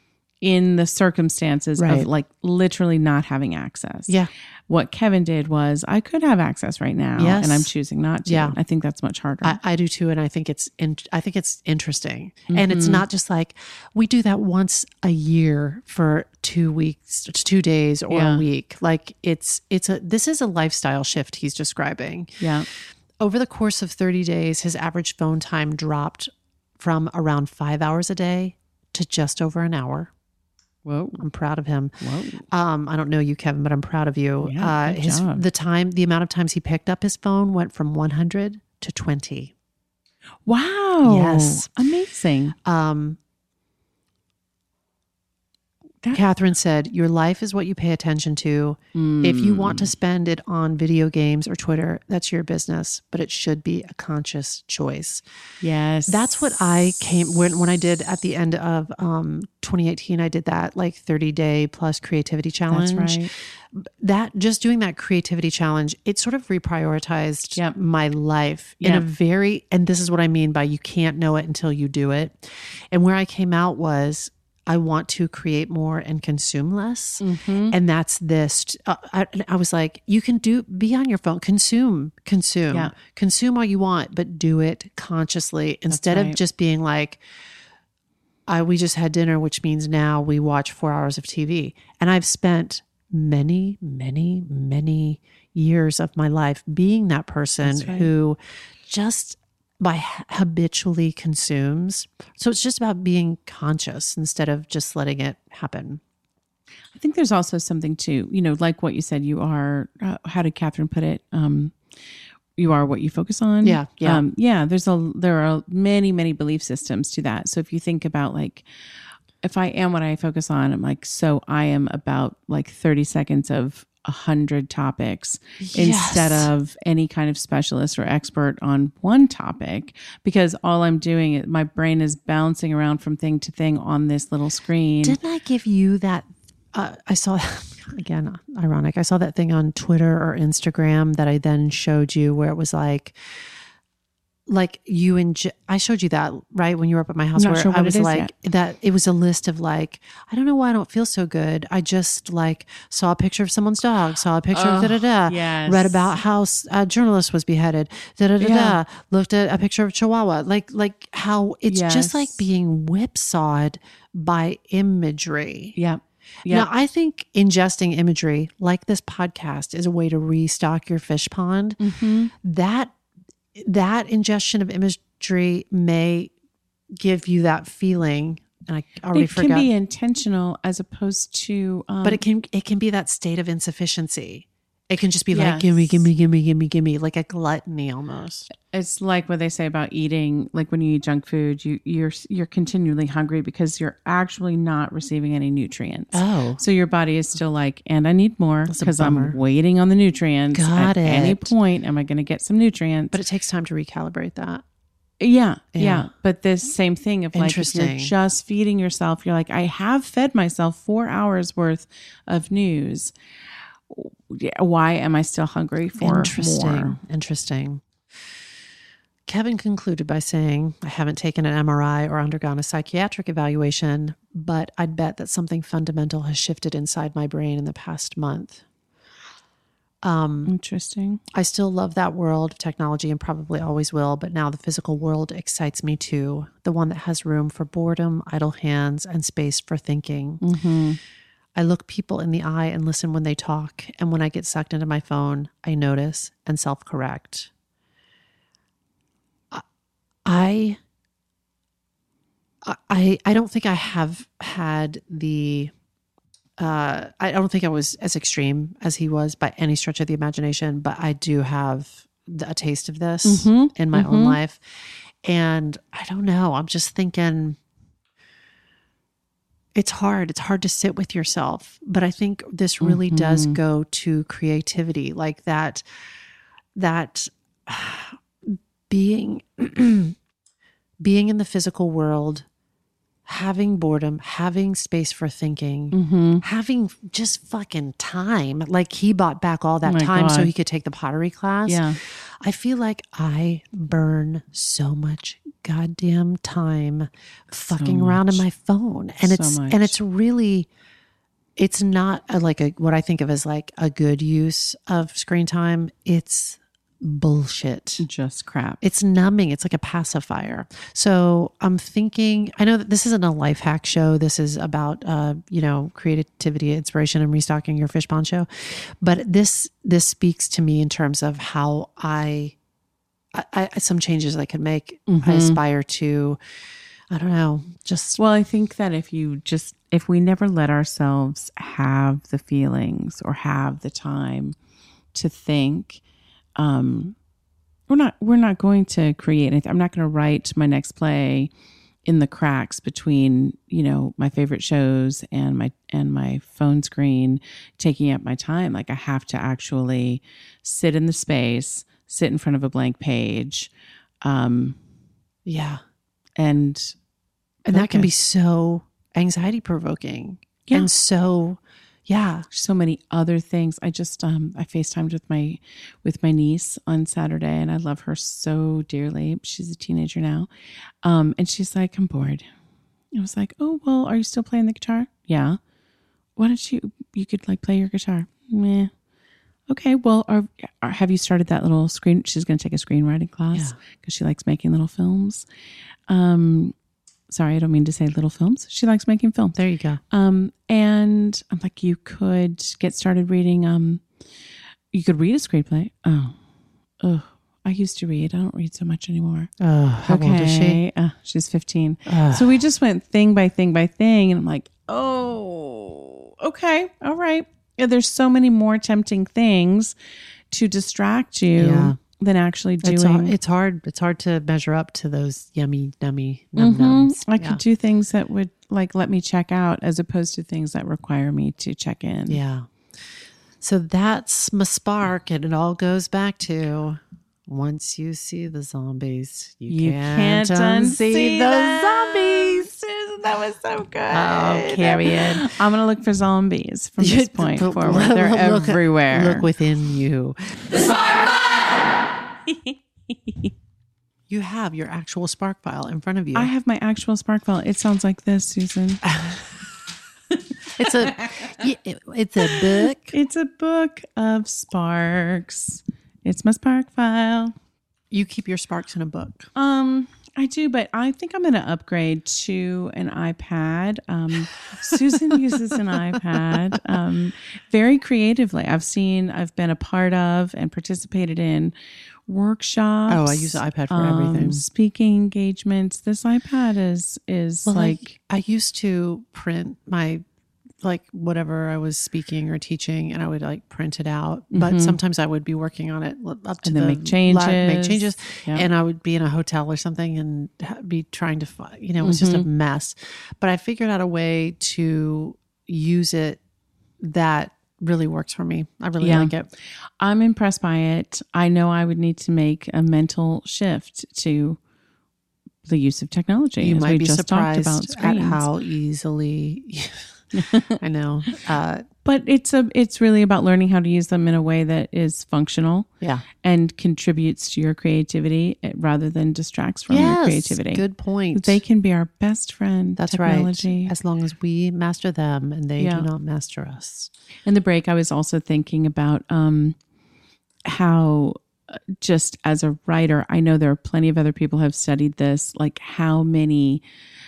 in the circumstances Right. of like literally not having access. Yeah. What Kevin did was, I could have access right now, Yes. and I'm choosing not to. Yeah. I think that's much harder. I, I do too, and I think it's in, I think it's interesting, and it's not just like we do that once a year for two weeks, two days, or Yeah. a week. Like it's it's a this is a lifestyle shift he's describing. yeah. Over the course of thirty days, his average phone time dropped from around five hours a day to just over an hour. Whoa. I'm proud of him. Whoa. Um, I don't know you, Kevin, but I'm proud of you. Yeah, uh, good his job. the time, the amount of times he picked up his phone went from one hundred to twenty. Wow. Yes. Amazing. Um, That- Catherine said, "Your life is what you pay attention to. If you want to spend it on video games or Twitter, that's your business, but it should be a conscious choice." Yes. That's what I came when when I did at the end of um, twenty eighteen. I did that like thirty day plus creativity challenge. That's right. That just doing that creativity challenge, it sort of reprioritized Yep. my life in Yeah. a very, and this is what I mean by you can't know it until you do it. And where I came out was, I want to create more and consume less. Mm-hmm. And that's this. Uh, I, I was like, you can do, be on your phone, consume, consume, Yeah. consume all you want, but do it consciously instead of right. just being like, I, we just had dinner, which means now we watch four hours of T V. And I've spent many, many, many years of my life being that person That's right. who just by habitually consumes. So it's just about being conscious instead of just letting it happen. I think there's also something too, you know, like what you said, you are, uh, how did Catherine put it? Um, you are what you focus on. Yeah, yeah. Um, yeah. There's a, there are many, many belief systems to that. So if you think about like, if I am what I focus on, I'm like, so I am about like thirty seconds of a hundred topics instead of any kind of specialist or expert on one topic, because all I'm doing is my brain is bouncing around from thing to thing on this little screen. Didn't I give you that? Uh, I saw, again, ironic. I saw that thing on Twitter or Instagram that I then showed you where it was like, like you and I showed you that, right? When you were up at my house, I'm not where sure what I it was is like that, it was a list of like, I don't know why I don't feel so good. I just like saw a picture of someone's dog, saw a picture of da da da, yes. read about how a journalist was beheaded, da da da Yeah. da, looked at a picture of Chihuahua, like, like how it's just Yes. like being whipsawed by imagery. Yeah. Yeah. Now, I think ingesting imagery like this podcast is a way to restock your fish pond. Mm-hmm. That that ingestion of imagery may give you that feeling, and I already it forgot. can be intentional as opposed to, um, but it can it can be that state of insufficiency. It can just be Yes. like gimme, gimme, gimme, gimme, gimme, like a gluttony almost. it's like what they say about eating, like when you eat junk food, you you're you're continually hungry because you're actually not receiving any nutrients. Oh, So your body is still like, and I need more That's a because bummer. I'm waiting on the nutrients. Got At any it. point, am I going to get some nutrients? but it takes time to recalibrate that. Yeah, Yeah. yeah. But this same thing of like, if you're Interesting. just feeding yourself, you're like, I have fed myself four hours worth of news. Why am I still hungry for Interesting. more? Interesting. Kevin concluded by saying, I haven't taken an M R I or undergone a psychiatric evaluation, but I'd bet that something fundamental has shifted inside my brain in the past month. Um, Interesting. I still love that world of technology and probably always will, but now the physical world excites me too. The one that has room for boredom, idle hands, and space for thinking. Mm-hmm. I look people in the eye and listen when they talk. And when I get sucked into my phone, I notice and self-correct. I, I, I don't think I have had the, uh, I don't think I was as extreme as he was by any stretch of the imagination, but I do have the, a taste of this Mm-hmm. in my Mm-hmm. own life. And I don't know, I'm just thinking it's hard. It's hard to sit with yourself, but I think this really Mm-hmm. does go to creativity, like that, that being, being in the physical world, having boredom, having space for thinking, Mm-hmm. having just fucking time. Like he bought back all that Oh my time so God. he could take the pottery class. Yeah. I feel like I burn so much goddamn time fucking around in much. my phone. And So it's much. and it's really it's not a, like a what I think of as like a good use of screen time. It's bullshit. Just crap. It's numbing. It's like a pacifier. So I'm thinking, I know that this isn't a life hack show. This is about, uh, you know, creativity, inspiration, and restocking your fish pond show. But this, this speaks to me in terms of how I, I, I some changes I could make. Mm-hmm. I aspire to, I don't know, just, Well, I think that if you just, if we never let ourselves have the feelings or have the time to think, um, we're not, we're not going to create anything. I'm not going to write my next play in the cracks between, you know, my favorite shows and my, and my phone screen taking up my time. Like I have to actually sit in the space, sit in front of a blank page. Um, yeah. and, And that can be focus. so anxiety provoking. Yeah. And so, yeah. so many other things. I just um I FaceTimed with my with my niece on Saturday, and I love her so dearly. She's a teenager now. Um and she's like, I'm bored. I was like, oh well, are you still playing the guitar? Yeah. Why don't you you could like play your guitar? Meh. Okay, well, are, are have you started that little screen? She's going to take a screenwriting class because she likes making little films. Um Sorry, I don't mean to say little films. She likes making film. There you go. Um, and I'm like, you could get started reading. Um, you could read a screenplay. Oh, oh, I used to read. I don't read so much anymore. Oh, how old is she? Uh, she's fifteen. Ugh. So we just went thing by thing by thing. And I'm like, oh, okay. All right. Yeah, there's so many more tempting things to distract you Yeah. than actually doing. It's, hard, it's hard. It's hard to measure up to those yummy, nummy, num Mhm. nums. I yeah. could do things that would like let me check out as opposed to things that require me to check in. Yeah. So that's my spark, and it all goes back to once you see the zombies, you, You can't, can't unsee unsee the them. zombies. Susan, that was so good. Oh, Carrie-Ann. I'm gonna look for zombies from this point Look- forward. They're look- everywhere. Look within you. You have your actual spark file in front of you. I have my actual spark file. It sounds like this, Susan. It's a it's a book. It's a book of sparks. It's my spark file. You keep your sparks in a book. Um, I do, but I think I'm going to upgrade to an iPad. Um, Susan uses an iPad um, very creatively. I've seen, I've been a part of and participated in workshops. Oh, I use the iPad for um, everything. Speaking engagements. This iPad is is Well, like I, I used to print my like whatever I was speaking or teaching, and I would like print it out. But sometimes I would be working on it up to And then the make changes. la- make changes, Yeah. and I would be in a hotel or something and ha- be trying to, fi- you know, it was just a mess. But I figured out a way to use it that really works for me. I really Yeah. like it. I'm impressed by it. I know I would need to make a mental shift to the use of technology. You as might we be just talked surprised about at screens. how easily I know. Uh, But it's a it's really about learning how to use them in a way that is functional yeah. and contributes to your creativity eh, rather than distracts from your Yes. creativity. Good point. They can be our best friend. That's technology. right. As long as we master them and they Yeah. do not master us. In the break, I was also thinking about um, how, uh, just as a writer, I know there are plenty of other people who have studied this, like how many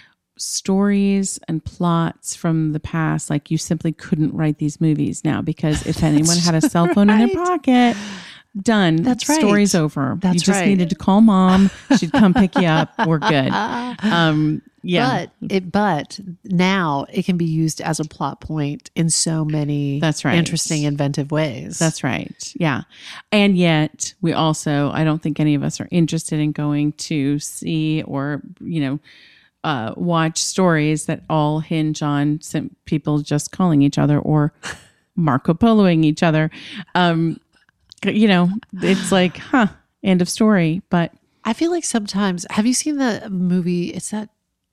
stories and plots from the past, like you simply couldn't write these movies now because if anyone had a cell phone in their pocket, done. That's right. Story's over. That's you just right. needed to call mom. She'd come pick you up. We're good. Um, yeah. But it but now it can be used as a plot point in so many That's right. interesting, inventive ways. That's right. Yeah. And yet we also, I don't think any of us are interested in going to see or, you know, uh, watch stories that all hinge on sim- people just calling each other or Marco Poloing each other. Um, you know, it's like, huh, end of story. But I feel like sometimes, have you seen the movie? It's that,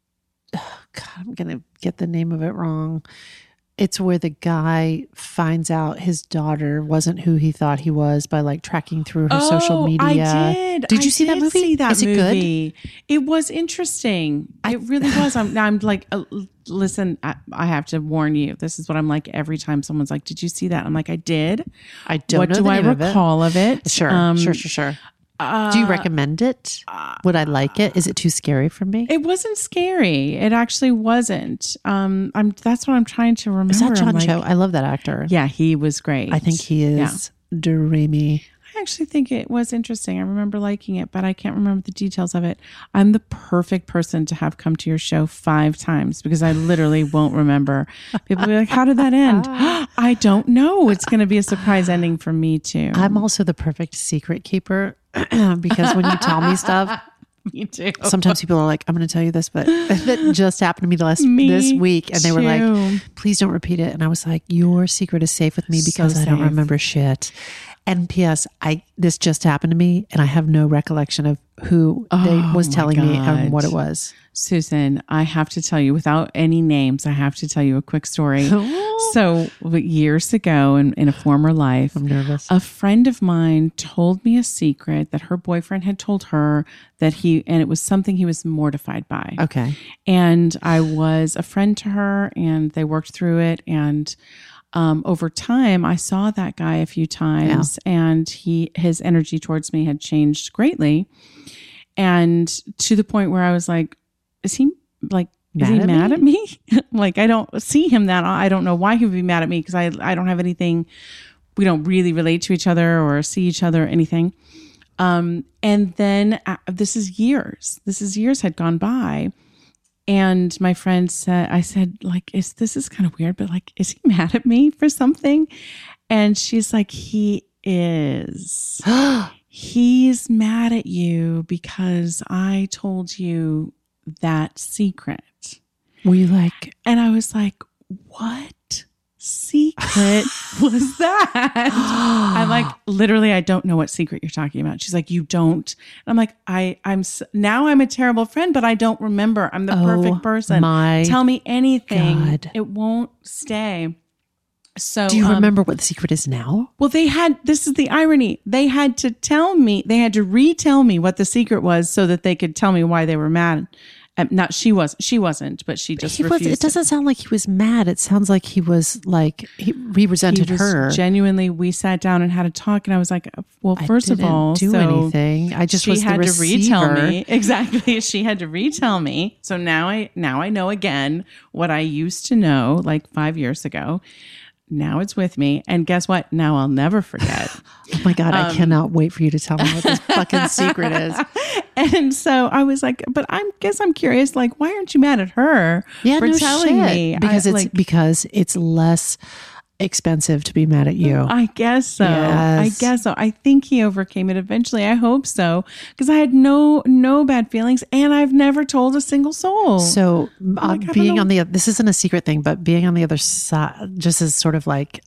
oh God, I'm going to get the name of it wrong. It's where the guy finds out his daughter wasn't who he thought he was by like tracking through her social media. I did. Did you I see that did movie? See that Is it movie. It was interesting. it really was. I'm, I'm like, uh, listen, I, I have to warn you. This is what I'm like every time someone's like, "Did you see that?" I'm like, "I did." I don't what know do the I name of it. recall of it? Sure, Um, sure, sure, sure. Uh, Do you recommend it? Would I like it? Is it too scary for me? It wasn't scary. It actually wasn't. Um, I'm. That's what I'm trying to remember. Is that I'm John like, Cho? I love that actor. Yeah, he was great. I think he is dreamy. I actually think it was interesting. I remember liking it, but I can't remember the details of it. I'm the perfect person to have come to your show five times because I literally won't remember. People be like, "How did that end?" I don't know. It's going to be a surprise ending for me too. I'm also the perfect secret keeper because when you tell me stuff, me too. sometimes people are like, I'm going to tell you this, but that just happened to me last Me this week. And they were too. like, please don't repeat it. And I was like, your secret is safe with me because So I don't safe. remember shit. And P S I, this just happened to me and I have no recollection of who Oh, they was my telling me and God. what it was. Susan, I have to tell you, without any names, I have to tell you a quick story. So years ago in, in a former life, I'm nervous. a friend of mine told me a secret that her boyfriend had told her that he, and it was something he was mortified by. Okay. And I was a friend to her and they worked through it. And um, over time, I saw that guy a few times and he, his energy towards me had changed greatly. And to the point where I was like, is he like, is Mad he at mad me? at me? Like, I don't see him that. I don't know why he would be mad at me because I, I don't have anything. We don't really relate to each other or see each other or anything. Um, and then uh, this is years. This is years had gone by. And my friend said, I said, like, is this is kind of weird, but like, is he mad at me for something? And she's like, he is. He's mad at you because I told you that secret. Were you like, And I was like, what secret was that? I'm like, literally, I don't know what secret you're talking about. She's like, you don't. And I'm like, I, I'm s- now I'm a terrible friend, but I don't remember. I'm the Oh, perfect person. my Tell me anything. God. It won't stay. So do you um, remember what the secret is now? well, they had, this is the irony. They had to tell me, they had to retell me what the secret was so that they could tell me why they were mad. Um, not she was, she wasn't, but she just He was, refused. it doesn't sound like he was mad. It sounds like he was like, he, he resented He was her. genuinely, we sat down and had a talk, and I was like, well, I first of didn't all, do so anything. I just she was the had to retell receiver. me. Exactly. She had to retell me. So now I now I know again what I used to know like five years ago. Now it's with me. And guess what? Now I'll never forget. Oh my God, Um, I cannot wait for you to tell me what this fucking secret is. And so I was like, but I guess I'm curious, like, why aren't you mad at her Yeah, for no telling shit. me? Because I, it's like, because it's less expensive to be mad at you. I guess so. I Yes. guess so. I think he overcame it eventually. I hope so. Because I had no no bad feelings and I've never told a single soul. So uh, like, I don't being know. on the this isn't a secret thing, but being on the other side, just as sort of like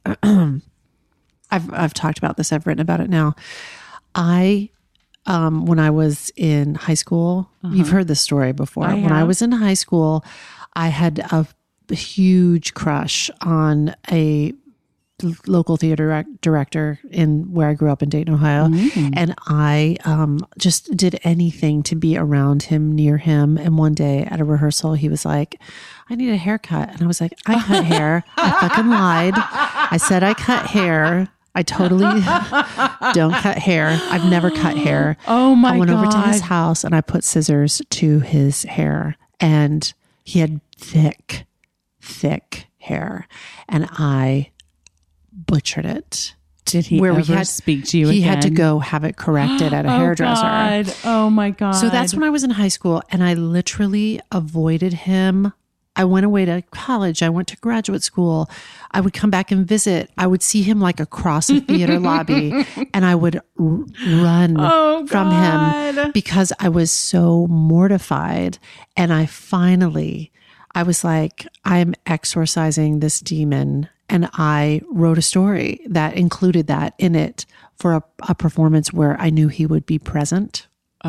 I've I've talked about this. I've written about it now. I um, when I was in high school, you've heard this story before. Uh-huh. I When I have. was in high school, I had a huge crush on a local theater direct, director in where I grew up in Dayton, Ohio. Mm. And I um, just did anything to be around him, near him. And one day at a rehearsal, he was like, I need a haircut. And I was like, I cut hair. I fucking lied. I said I cut hair. I totally don't cut hair. I've never cut hair. Oh my God. I went God. over to his house and I put scissors to his hair. And he had thick, thick hair. And I butchered it. Did he where ever we had, speak to you He again? had to go have it corrected at a oh hairdresser. God. Oh my God. So that's when I was in high school and I literally avoided him. I went away to college. I went to graduate school. I would come back and visit. I would see him like across a theater lobby and I would r- run oh, from him because I was so mortified. And I finally, I was like, I'm exorcising this demon. And I wrote a story that included that in it for a, a performance where I knew he would be present.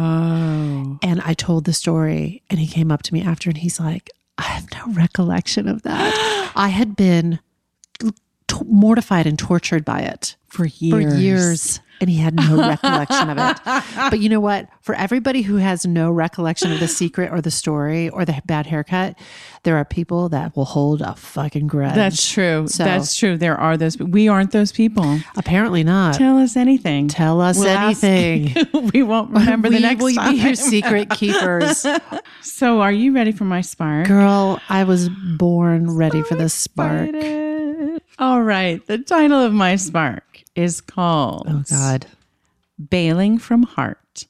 Oh. And I told the story and he came up to me after and he's like, I have no recollection of that. I had been t- mortified and tortured by it for years. For years. And he had no recollection of it. But you know what? For everybody who has no recollection of the secret or the story or the bad haircut, there are people that will hold a fucking grudge. That's true. So, That's true. There are those. We aren't those people. Apparently not. Tell us anything. Tell us we'll anything. We won't remember we the next will time. be your secret keepers. So are you ready for my spark? Girl, I was born ready so for this spark. Excited. All right. The title of my spark is called Oh God. Bailing from Heart,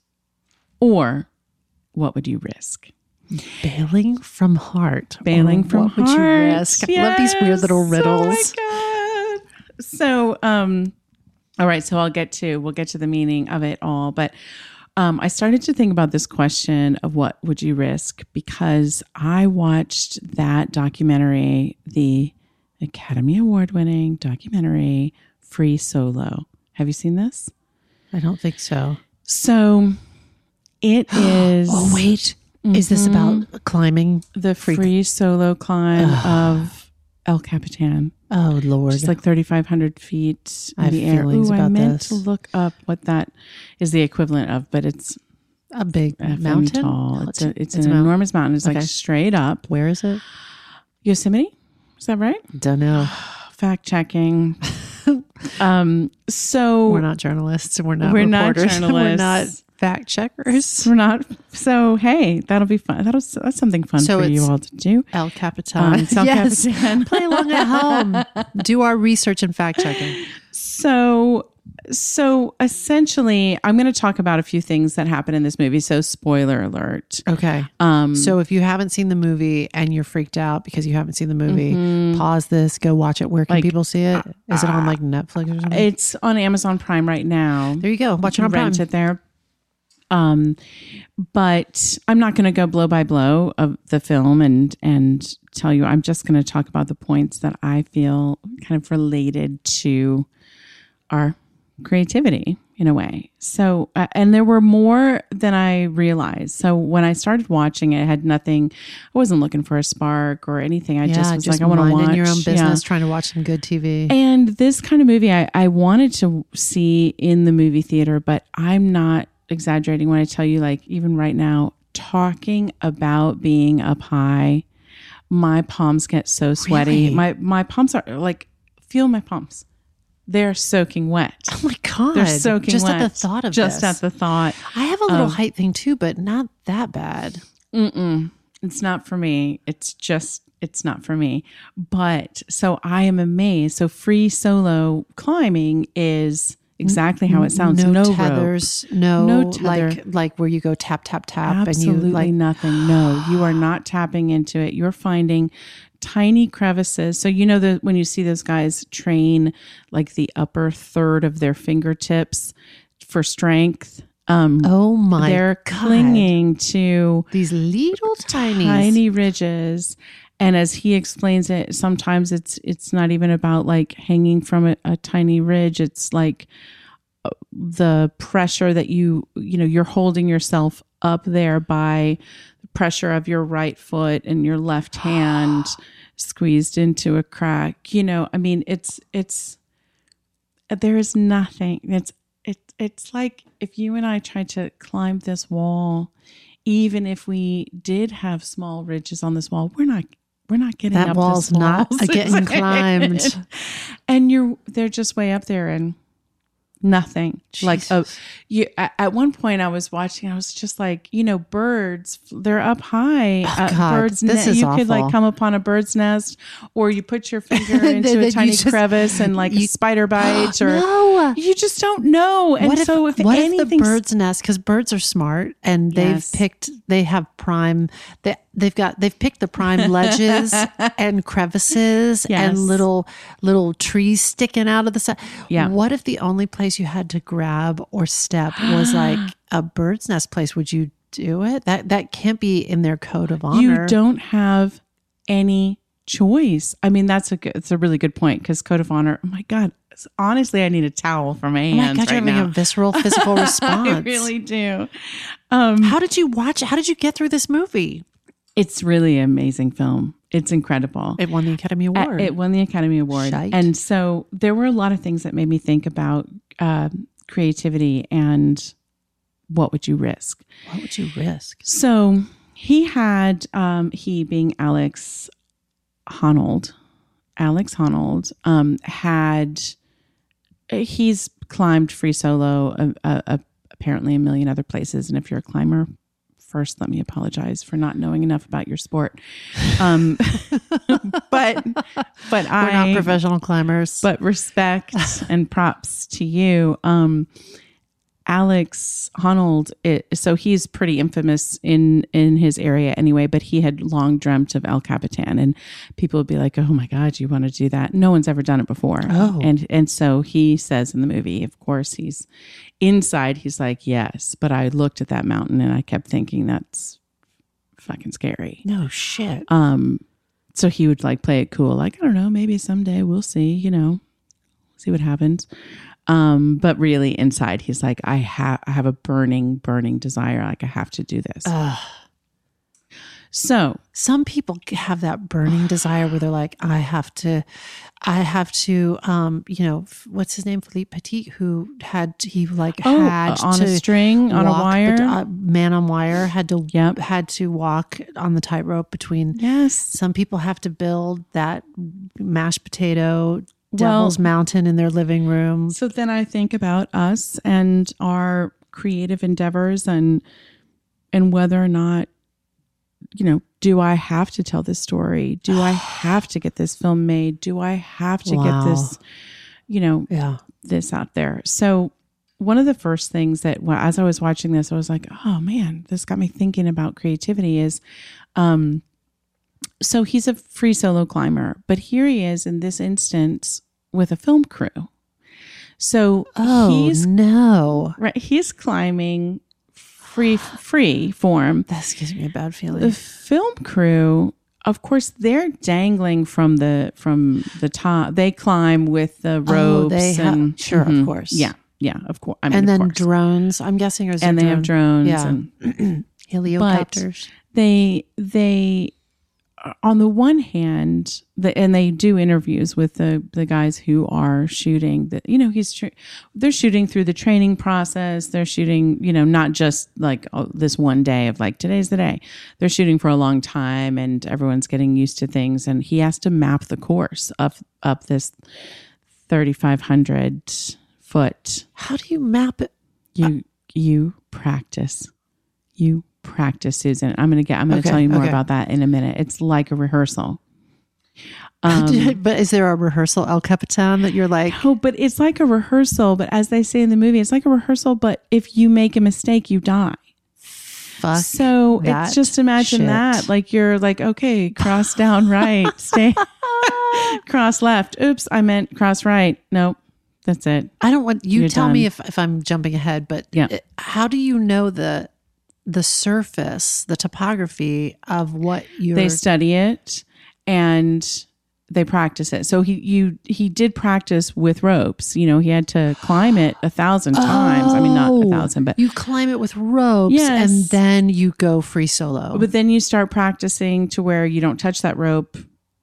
or What Would You Risk? Bailing from Heart. Bailing or from what Heart. What would you risk? Yes. I love these weird little riddles. Oh my God. So, um, all right. So I'll get to, we'll get to the meaning of it all. But um, I started to think about this question of what would you risk because I watched that documentary, the Academy Award winning documentary, Free Solo. Have you seen this? I don't think so. So it is. Oh, wait. Mm-hmm. Is this about climbing? The free, free solo climb Ugh. of El Capitan. Oh, Lord. It's like thirty-five hundred feet in I have the air. feelings Ooh, about I meant this. to look up what that is the equivalent of, but it's a big a mountain. Tall. It's, a, it's, it's an a enormous mountain. It's okay. like straight up. Where is it? Yosemite? Is that right? Don't know. Fact checking. um, so we're not journalists. We're not. We're reporters. not journalists. We're not fact checkers. We're not. So hey, that'll be fun. That'll that's something fun so for you all to do. El Capitan. Um, El yes. Capitan. Play along at home. Do our research and fact checking. So. So essentially, I'm going to talk about a few things that happen in this movie. So spoiler alert. Okay. Um, so if you haven't seen the movie and you're freaked out because you haven't seen the movie, mm-hmm. pause this, go watch it. Where can like, people see it? Is uh, it on like Netflix or something? It's on Amazon Prime right now. There you go. Watch you it on rent Prime. it there. Um, but I'm not going to go blow by blow of the film and and tell you. I'm just going to talk about the points that I feel kind of related to our creativity in a way. So, uh, and there were more than I realized. So when I started watching it, I had nothing, I wasn't looking for a spark or anything. I yeah, just was just like, I want to watch. your own business, yeah. trying to watch some good T V. And this kind of movie I, I wanted to see in the movie theater, but I'm not exaggerating when I tell you, like, even right now, talking about being up high, my palms get so sweaty. Really? My, my palms are like, feel my palms. They're soaking wet. Oh my God. They're soaking Just wet. at the thought of Just this. at the thought. I have a little um, height thing too, but not that bad. Mm-mm. It's not for me. It's just, it's not for me. But so I am amazed. So free solo climbing is exactly how it sounds. No, No, tethers. rope. No, No tether. like like where you go tap tap tap Absolutely and you like nothing. No, you are not tapping into it. You're finding tiny crevices. So you know that when you see those guys train like the upper third of their fingertips for strength. Um, oh my they're God. clinging to these little tiny tiny ridges. And as he explains it, sometimes it's it's not even about like hanging from a, a tiny ridge. It's like the pressure that you, you know, you're holding yourself up there by the pressure of your right foot and your left hand squeezed into a crack. You know, I mean, it's it's there is nothing. It's it it's like if you and I tried to climb this wall, even if we did have small ridges on this wall, we're not we're not getting That up wall's this not wall. getting climbed. And you're they're just way up there and nothing. Like oh, you at, at one point I was watching, I was just like, you know, birds, they're up high. Oh, uh, God, birds this ne- is you could awful. like come upon a bird's nest, or you put your finger into Then a you tiny just- crevice and like a you- spider bite, or No. you just don't know. And What if, so if what if the anything's bird's nest, because birds are smart and Yes. they've picked, they have prime, they, they've got, they've picked the prime ledges and crevices Yes. and little, little trees sticking out of the side. Yeah. What if the only place you had to grab or step was like a bird's nest place? Would you do it? That, that can't be in their code of honor. you don't have any choice. I mean, that's a good, it's a really good point, because code of honor. Oh my God. Honestly, I need a towel for my Oh my hands God, you're right having now. a visceral physical response. I really do. Um, How did you watch it? How did you get through this movie? it's really an amazing film. It's incredible. It won the Academy Uh, Award. It won the Academy Award. Shite. And so there were a lot of things that made me think about uh, creativity and what would you risk. What would you risk? So he had, um, he being Alex Honnold, Alex Honnold, um, had, he's climbed free solo uh, uh, uh, apparently a million other places. And if you're a climber, first, let me apologize for not knowing enough about your sport. Um, but but We're I not professional climbers. but respect and props to you. Um, Alex Honnold, it, so he's pretty infamous in in his area anyway, but he had long dreamt of El Capitan, and people would be like, oh my God, you want to do that? No one's ever done it before. Oh. And and so he says in the movie, of course, he's inside, he's like, yes, but I looked at that mountain and I kept thinking that's fucking scary. no shit. Um, so he would like play it cool, like, I don't know, maybe someday we'll see, you know, see what happens. Um, but really inside, he's like, I have, I have a burning, burning desire. Like I have to do this. Ugh. So Some people have that burning desire where they're like, I have to, I have to, um, you know, f- what's his name? Philippe Petit, who had, he like oh, had on to a string, on a walk wire. bet- uh, man on wire had to, Yep. had to walk on the tightrope between. yes. Some people have to build that mashed potato Well- Devil's Mountain in their living room. So then I think about us and our creative endeavors and, and whether or not, you know, do I have to tell this story? Do I have to get this film made? Do I have to Wow. get this, you know, Yeah. this out there? So one of the first things that, well, as I was watching this, I was like, oh man, this got me thinking about creativity is, um, so he's a free solo climber, but here he is in this instance with a film crew. So Oh, he's no. right, he's climbing free free form. That gives me a bad The feeling. film crew, of course, they're dangling from the from the top. They climb with the ropes. Oh, they ha- and sure, of Mhm. course. Yeah, yeah, of course. I mean, And of then course. drones, I'm guessing, or is and there they have drone- drones. Yeah. And Heliocopters. they they on the one hand, the, and they do interviews with the the guys who are shooting. That you know, he's tra- they're shooting through the training process. They're shooting, you know, not just like oh, this one day of like today's the day. They're shooting for a long time, and everyone's getting used to things. And he has to map the course up up this thirty-five hundred foot. How do you map it? You you practice. You practice, Susan. I'm gonna get. I'm gonna Okay, tell you more okay. about that in a minute. It's like a rehearsal. Um, but is there a rehearsal El Capitan that you're like, no, but it's like a rehearsal. But as they say in the movie, it's like a rehearsal. But if you make a mistake, you die. fuck? So that it's just imagine shit. that. Like you're like, okay, cross down right, stay, cross left. Oops, I meant cross right. Nope, that's it. I don't want you You're tell me done. if, if I'm jumping ahead, but Yeah. it- how do you know the the surface, the topography of what you're They study it and they practice it. So he you he did practice with ropes. You know, he had to climb it a thousand times. I mean, not a Oh, thousand, but you climb it with ropes Yes. and then you go free solo. but then you start practicing to where you don't touch that rope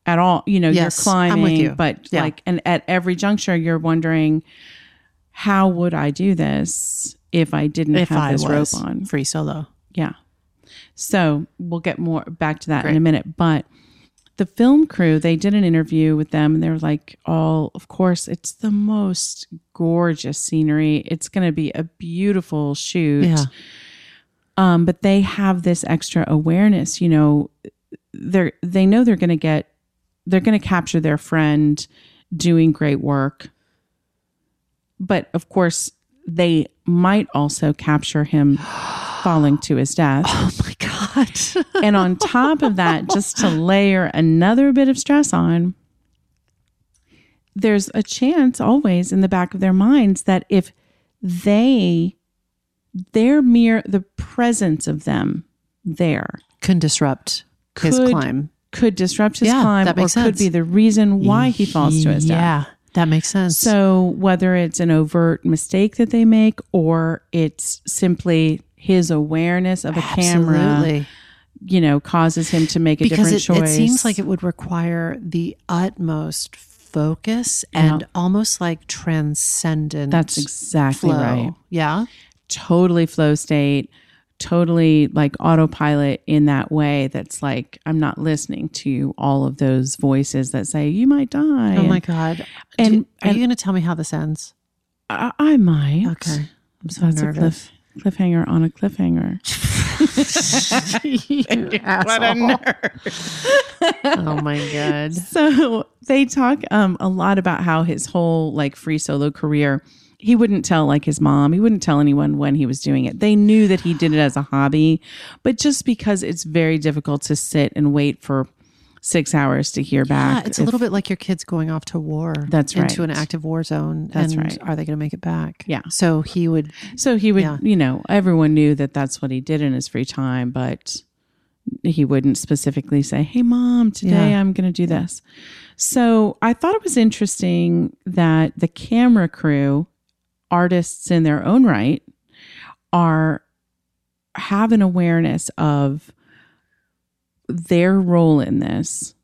at all. You know, Yes, you're climbing, I'm with you. but Yeah. like, and at every juncture, you're wondering, how would I do this if I didn't If have I this was rope on? free solo. Yeah. So we'll get more back to that in Great. a minute. But the film crew, they did an interview with them and they were like, all, of course, it's the most gorgeous scenery. It's going to be a beautiful shoot. Yeah. Um, but they have this extra awareness, you know, they're, they know they're going to get, they're going to capture their friend doing great work. But of course, they might also capture him falling to his death. Oh my God. And on top of that, just to layer another bit of stress on, there's a chance always in the back of their minds that if they, their mere, the presence of them there Can disrupt his Could- climb. could disrupt his Yeah, climb that or makes could sense. be the reason why he falls to his death. Yeah, that makes sense. So whether it's an overt mistake that they make or it's simply his awareness of a camera, Absolutely. you know, causes him to make a Because different it, choice. it seems like it would require the utmost focus and Yeah. almost like transcendent That's exactly flow. right. Yeah. Totally flow state, totally like autopilot in that way. That's like, I'm not listening to all of those voices that say, you might die. Oh my And God. and- Do- are and- you going to tell me how this ends? I, I might. Okay. I'm so That's nervous. a cliff, cliffhanger on a cliffhanger. You asshole. Oh my God. So they talk um, a lot about how his whole like free solo career, he wouldn't tell like his mom, he wouldn't tell anyone when he was doing it. They knew that he did it as a hobby, but just because it's very difficult to sit and wait for six hours to hear Yeah, back. it's a if- little bit like your kids going off to war. That's Into right. an active war zone. That's and right. Are they going to make it back? Yeah. So he would. So he would, Yeah. you know, everyone knew that that's what he did in his free time, but he wouldn't specifically say, hey, mom, today Yeah. I'm going to do this. So I thought it was interesting that the camera crew, artists in their own right, are have an awareness of their role in this,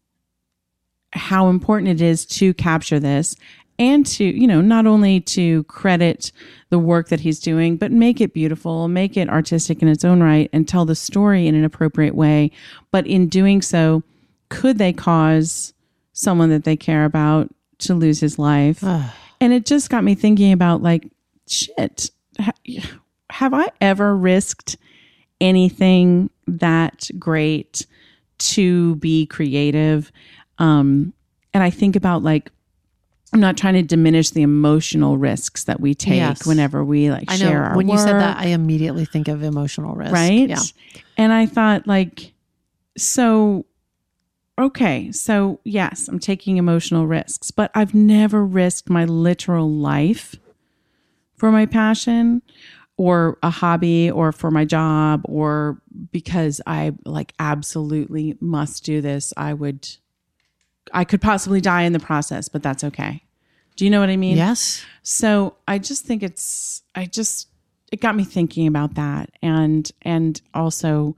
how important it is to capture this and to, you know, not only to credit the work that he's doing, but make it beautiful, make it artistic in its own right and tell the story in an appropriate way. But in doing so, could they cause someone that they care about to lose his life? Ugh. And it just got me thinking about like, shit, ha- have I ever risked anything that great to be creative? Um, and I think about like, I'm not trying to diminish the emotional risks that we take Yes. whenever we like I know. share our When you said work, that, I immediately think of emotional risk. right? Yeah. And I thought like, so, okay, so yes, I'm taking emotional risks, but I've never risked my literal life for my passion or a hobby or for my job or because I like absolutely must do this. I would, I could possibly die in the process, but that's okay. Do you know what I mean? Yes. So I just think it's, I just, it got me thinking about that. And, and also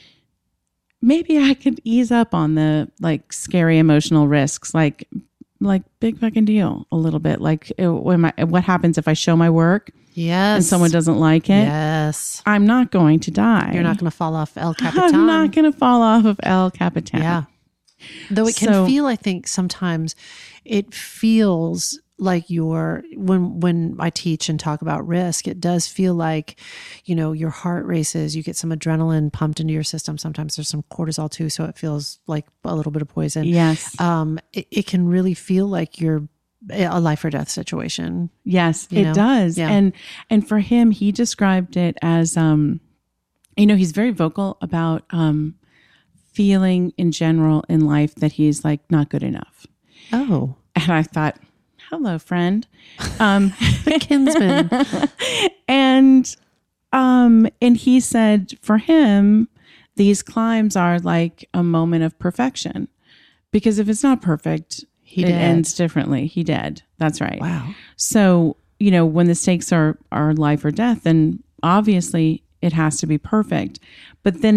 maybe I could ease up on the like scary emotional risks, like, like big fucking deal a little bit. Like it, when my, what happens if I show my work Yes. and someone doesn't like it? Yes. I'm not going to die. You're not going to fall off El Capitan. I'm not going to fall off of El Capitan. Yeah. Though it can So- feel, I think sometimes it feels like you're, when, when I teach and talk about risk, it does feel like, you know, your heart races, you get some adrenaline pumped into your system. Sometimes there's some cortisol too. So it feels like a little bit of poison. Yes. Um, it, it can really feel like you're a life or death situation. Yes, You it know? does. Yeah. And and for him, he described it as um you know, he's very vocal about um feeling in general in life that he's like not good enough. Oh, And I thought, hello, friend. Um kinsman. and um and he said for him, these climbs are like a moment of perfection. Because if it's not perfect, He it did. ends differently. He did. That's right. Wow. So, you know, when the stakes are, are life or death, then obviously it has to be perfect. But then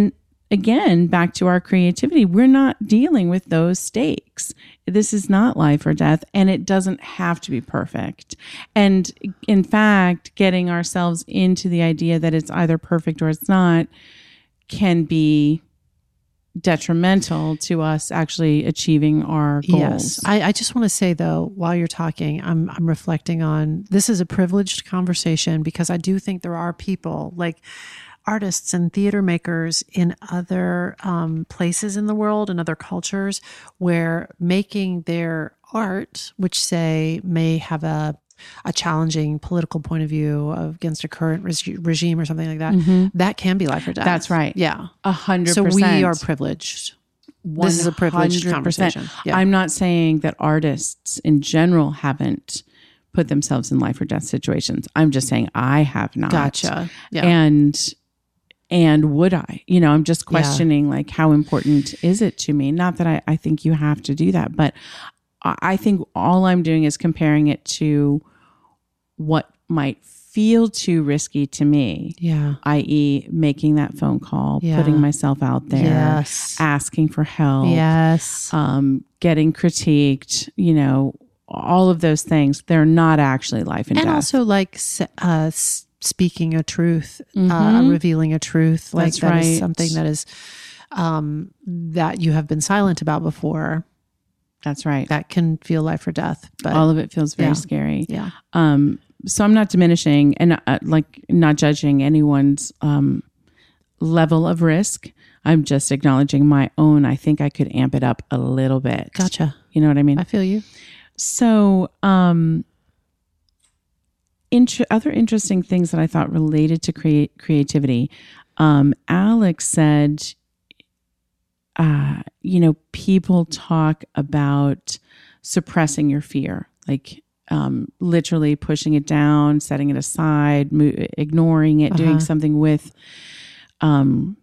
again, back to our creativity, we're not dealing with those stakes. This is not life or death, and it doesn't have to be perfect. And in fact, getting ourselves into the idea that it's either perfect or it's not can be detrimental to us actually achieving our goals. Yes. I, I just want to say though, while you're talking, I'm I'm reflecting on, this is a privileged conversation because I do think there are people like artists and theater makers in other um, places in the world and other cultures where making their art, which say may have a a challenging political point of view of, against a current reg- regime or something like that, mm-hmm. that can be life or death. That's right. Yeah. A hundred so percent. So we are privileged. This is a privileged conversation. Yeah. I'm not saying that artists in general haven't put themselves in life or death situations. I'm just saying I have not. Gotcha. Yeah. And and would I? You know, I'm just questioning yeah. like how important is it to me? Not that I, I think you have to do that, but I think all I'm doing is comparing it to what might feel too risky to me. Yeah. that is making that phone call, yeah. putting myself out there, yes. asking for help, yes. um, getting critiqued, you know, all of those things. They're not actually life and, and death. And also like uh, speaking a truth, mm-hmm. uh, revealing a truth. Like That's that right. is something that is um, that you have been silent about before. That's right. That can feel life or death. But all of it feels very yeah. scary. Yeah. Um, so I'm not diminishing and uh, like not judging anyone's um, level of risk. I'm just acknowledging my own. I think I could amp it up a little bit. Gotcha. You know what I mean? I feel you. So um, int- other interesting things that I thought related to create creativity. Um, Alex said, Uh, you know, people talk about suppressing your fear, like um, literally pushing it down, setting it aside, mo- ignoring it, uh-huh. doing something with um,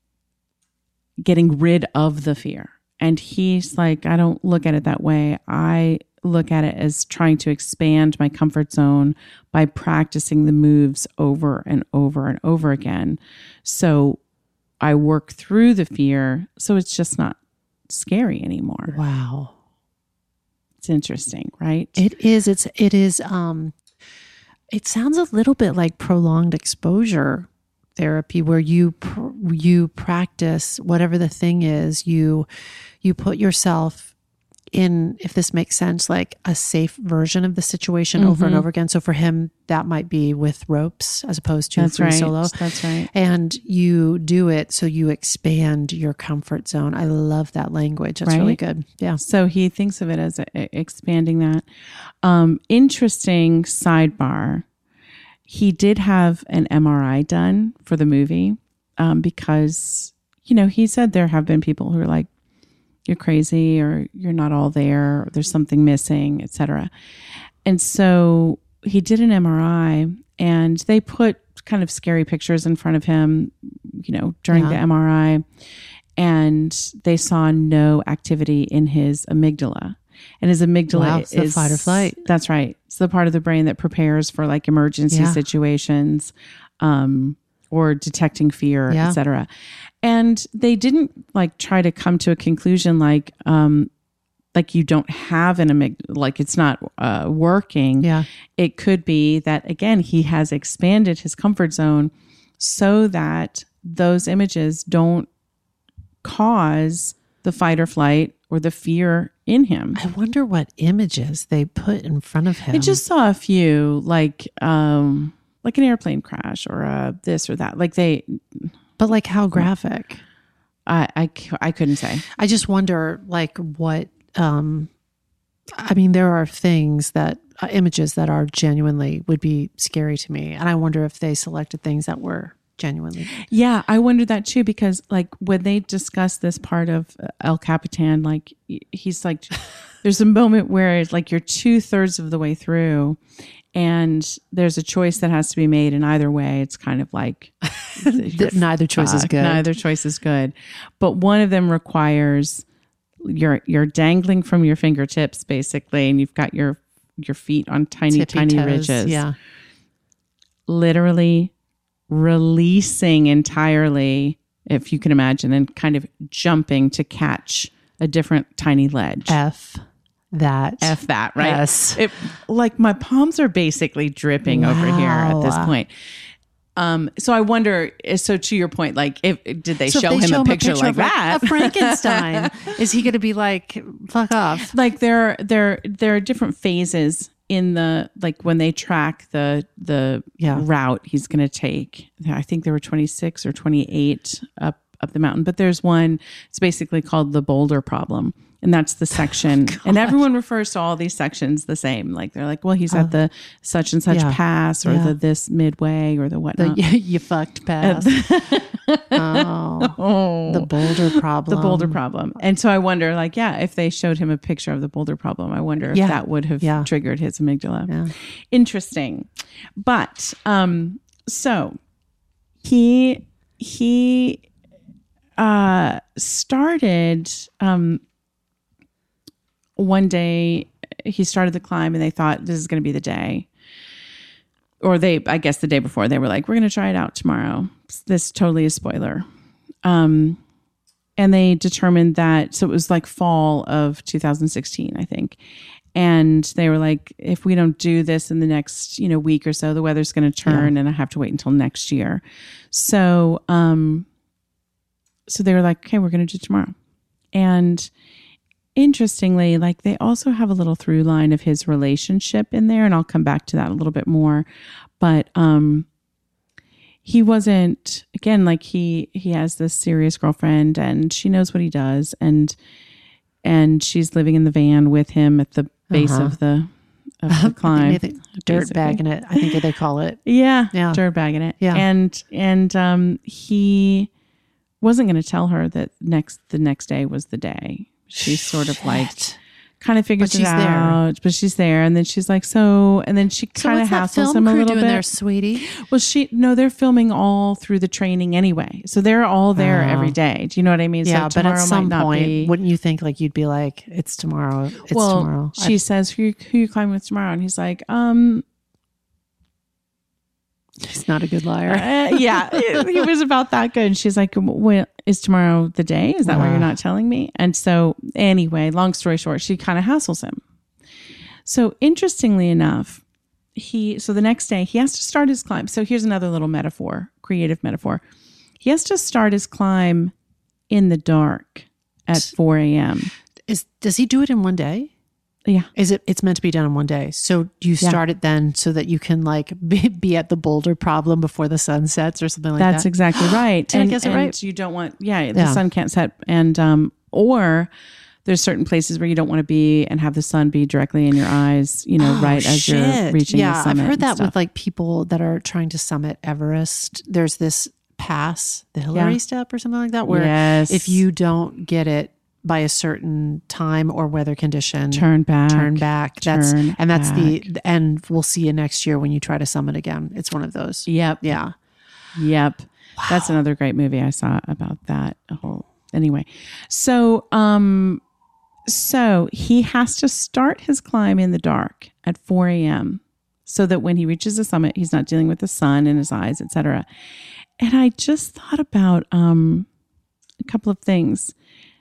getting rid of the fear. And he's like, I don't look at it that way. I look at it as trying to expand my comfort zone by practicing the moves over and over and over again. So I work through the fear, so it's just not scary anymore. Wow. It's interesting, right? It is. It's, it is, um, it sounds a little bit like prolonged exposure therapy where you, pr- you practice whatever the thing is, you, you put yourself in, if this makes sense, like a safe version of the situation mm-hmm. over and over again. So for him, that might be with ropes as opposed to That's free right. solo. That's right. And you do it so you expand your comfort zone. I love that language. That's right? really good. Yeah. So he thinks of it as a, a, expanding that. Um, interesting sidebar. He did have an M R I done for the movie um, because, you know, he said there have been people who are like, you're crazy or you're not all there, or there's something missing, et cetera. And so he did an M R I and they put kind of scary pictures in front of him, you know, during yeah. the M R I, and they saw no activity in his amygdala. And his amygdala wow, it's is the fight or flight. That's right. It's the part of the brain that prepares for like emergency yeah. situations, um, or detecting fear, yeah. et cetera. And they didn't like try to come to a conclusion like, um, like you don't have an amygdala, like it's not uh, working. Yeah. It could be that, again, he has expanded his comfort zone so that those images don't cause the fight or flight or the fear in him. I wonder what images they put in front of him. I just saw a few, like, um, like an airplane crash or a this or that. Like they, but like how graphic? I, I, I couldn't say. I just wonder like what, um, I mean, there are things that, uh, images that are genuinely would be scary to me. And I wonder if they selected things that were genuinely. Yeah, I wondered that too, because like when they discuss this part of El Capitan, like he's like, there's a moment where it's like you're two thirds of the way through and there's a choice that has to be made. And either way, it's kind of like neither choice is good. Neither choice is good. But one of them requires you're, you're dangling from your fingertips basically. And you've got your, your feet on tiny, Tippy tiny toes, ridges. Yeah. Literally releasing entirely if you can imagine, and kind of jumping to catch a different tiny ledge. F that. F that, right? Yes. It, like my palms are basically dripping over here at this Wow. point. Um, so I wonder, so to your point, like, if did they So if show they him a picture, like of a- that? a Frankenstein, is he going to be like, fuck off? Like there, there, there are different phases in the, like when they track the the Yeah. route he's going to take. I think there were twenty-six or twenty-eight up up the mountain, but there's one. It's basically called the Boulder Problem. And that's the section. Oh, and everyone refers to all these sections the same. Like they're like, well, he's at the such and such Yeah. pass or Yeah. the this midway or the The whatnot. you, you fucked pass. oh, oh, the Boulder Problem. the Boulder Problem. And so I wonder, like, yeah, if they showed him a picture of the Boulder Problem, I wonder if Yeah. that would have Yeah. triggered his amygdala. Yeah. Interesting. But um, so he he uh started um one day he started the climb and they thought this is going to be the day. Or they, I guess the day before, they were like, we're going to try it out tomorrow. This totally is spoiler. Um, and they determined that, so it was like fall of two thousand sixteen, I think. And they were like, if we don't do this in the next, you know, week or so, the weather's going to turn and I have to wait until next year. So, um, so they were like, okay, we're going to do tomorrow. And interestingly, like they also have a little through line of his relationship in there, and I'll come back to that a little bit more. But um, he wasn't, again, like he he has this serious girlfriend, and she knows what he does, and and she's living in the van with him at the base Uh-huh. of the of the I climb. think they- dirt basically. bagging it. I think they call it. Yeah, Yeah. dirt bagging it. Yeah. and and um, he wasn't going to tell her that next the next day was the day. She sort of like Shit. kind of figures But she's it there. out, but she's there, and then she's like, so, and then she So kind of what's that hassles film him a crew little doing bit. there, sweetie? Well, she no, they're filming all through the training anyway, so they're all there Oh. every day. Do you know what I mean? Yeah, so but at tomorrow some might not point, be. wouldn't you think like you'd be like, it's tomorrow? It's well, tomorrow. she says, who you, who you climbing with tomorrow? And he's like, um, He's not a good liar. uh, yeah, he was about that good. And she's like, well, is tomorrow the day? Is that why you're Uh. not telling me? And so anyway, long story short, she kind of hassles him. So interestingly enough, he, so the next day he has to start his climb. So here's another little metaphor, creative metaphor. He has to start his climb in the dark at four a.m. Is does he do it in one day? Yeah. Is it? It's meant to be done in one day. So do you Yeah. start it then so that you can like be, be at the Boulder Problem before the sun sets or something like That's that? exactly right. Did I and, guess it and right? you don't want, yeah, the Yeah. sun can't set. And, um, or there's certain places where you don't want to be and have the sun be directly in your eyes, you know, Oh, right as you're shit. reaching yeah, the summit. I've heard and that stuff. with like people that are trying to summit Everest. There's this pass, the Hillary Yeah. step or something like that, where Yes. if you don't get it by a certain time or weather condition, turn back, turn back. That's turn and that's the back. and we'll see you next year when you try to summit again. It's one of those. Yep. Yeah. Yep. That's another great movie I saw about that. A whole anyway. So um so he has to start his climb in the dark at four a.m. so that when he reaches the summit, he's not dealing with the sun in his eyes, et cetera. And I just thought about um a couple of things.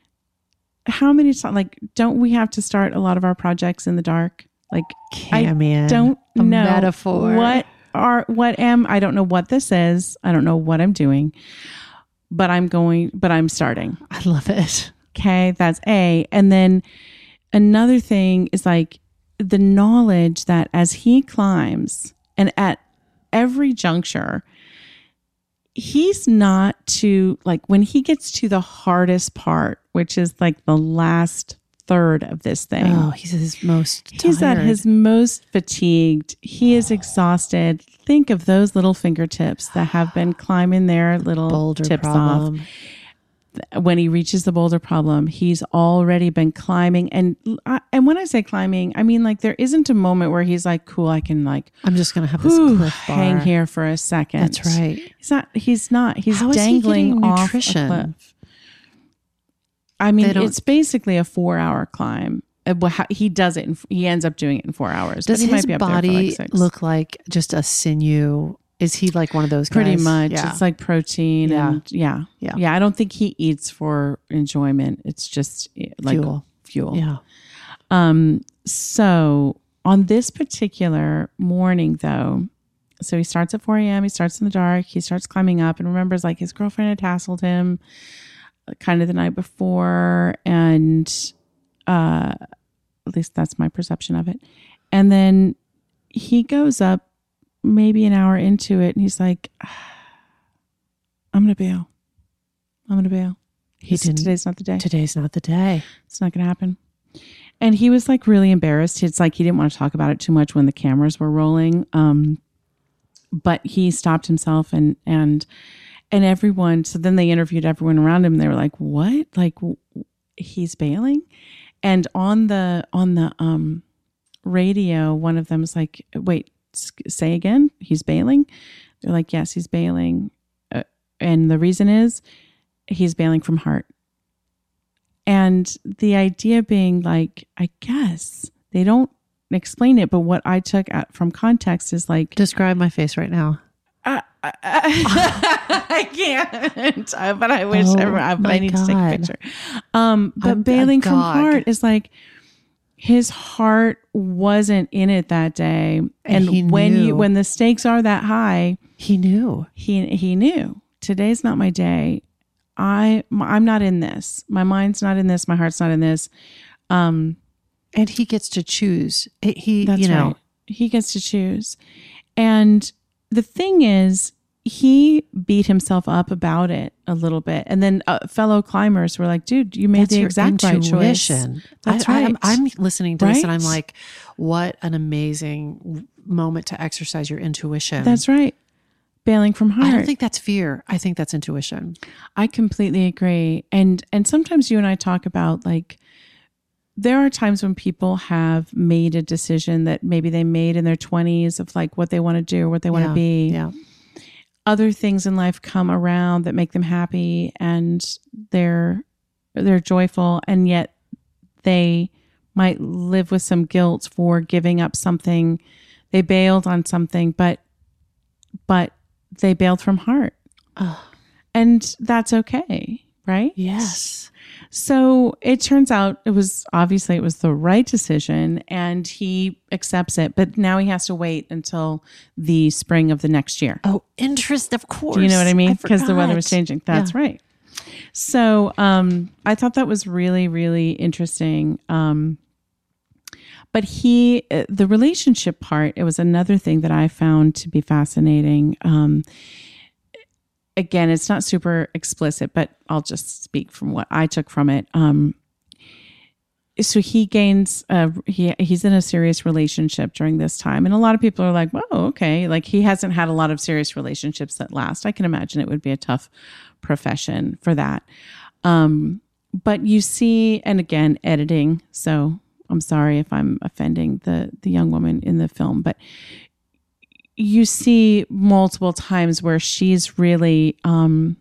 How many times, like, don't we have to start a lot of our projects in the dark? Like, Camion, I don't a know metaphor. what are what am I don't know what this is. I don't know what I'm doing, but I'm going. But I'm starting. I love it. Okay, that's A. And then another thing is like the knowledge that as he climbs and at every juncture, he's not to like when he gets to the hardest part, which is like the last third of this thing. Oh, he's his most He's tired. at his most fatigued. He is exhausted. Think of those little fingertips that have been climbing their little Boulder tips Problem. off. When he reaches the Boulder Problem, he's already been climbing. And I, and when I say climbing, I mean like there isn't a moment where he's like, cool, I can like I'm just gonna have this whew, cliff bar. hang here for a second. That's right. He's not. He's not. He's How is he dangling getting off nutrition? a cliff. I mean, They don't- it's basically a four-hour climb. Uh, well, how- He does it. In, he ends up doing it in four hours. Does but he his might be up there for body like six. look like just a sinew Is he like one of those guys? Pretty much. Yeah. It's like protein Yeah. and yeah. Yeah. Yeah. I don't think he eats for enjoyment. It's just like Fuel. fuel. Yeah. Um, so on this particular morning though, so he starts at four a.m. He starts in the dark. He starts climbing up and remembers like his girlfriend had tasseled him kind of the night before. And uh, at least that's my perception of it. And then he goes up maybe an hour into it and he's like, I'm going to bail. I'm going to bail. He This- didn't. Today's not the day. Today's not the day. It's not going to happen. And he was like really embarrassed. It's like he didn't want to talk about it too much when the cameras were rolling. Um, but he stopped himself and, and, and everyone, so then they interviewed everyone around him. They were like, what? Like w- he's bailing? And on the, on the, um, radio, one of them was like, wait, s- say again, he's bailing? They're like, yes, he's bailing. Uh, and the reason is he's bailing from heart. And the idea being like, I guess they don't explain it, but what I took at, from context is like, Describe my face right now. I, I, I can't, uh, but I wish Oh, everyone, I, but my I need to take a God. picture. Um, but I'm bailing from agog. heart is like his heart wasn't in it that day. And he when knew. you, when the stakes are that high, He knew. he, he knew today's not my day. I, I'm not in this. My mind's not in this. My heart's not in this. Um, And he gets to choose. It- He, That's you know, right. He gets to choose. And the thing is, he beat himself up about it a little bit. And then uh, fellow climbers were like, dude, you made that's the your exact right choice. intuition. That's I, right. I'm, I'm listening to this and I'm Right? like, what an amazing moment to exercise your intuition. That's right. Bailing from heart. I don't think that's fear. I think that's intuition. I completely agree. And and sometimes you and I talk about like there are times when people have made a decision that maybe they made in their twenties of like what they want to do or what they want to Yeah, be. Yeah. Other things in life come around that make them happy and they're they're joyful, and yet they might live with some guilt for giving up something. They bailed on something, but but they bailed from heart. Oh, And that's okay, right? yes. So it turns out it was obviously it was the right decision and he accepts it, but now he has to wait until the spring of the next year. Oh, interest, of course. Do you know what I mean? I Because the weather was forgot. changing. That's Yeah. right. So um, I thought that was really, really interesting. Um, but he, uh, the relationship part, it was another thing that I found to be fascinating. Um, again, it's not super explicit, but I'll just speak from what I took from it. Um, so he gains, uh, he he's in a serious relationship during this time, and a lot of people are like, "Oh, okay." Like he hasn't had a lot of serious relationships that last. I can imagine it would be a tough profession for that. Um, but you see, and again, editing. So I'm sorry if I'm offending the the young woman in the film, but you see multiple times where she's really um,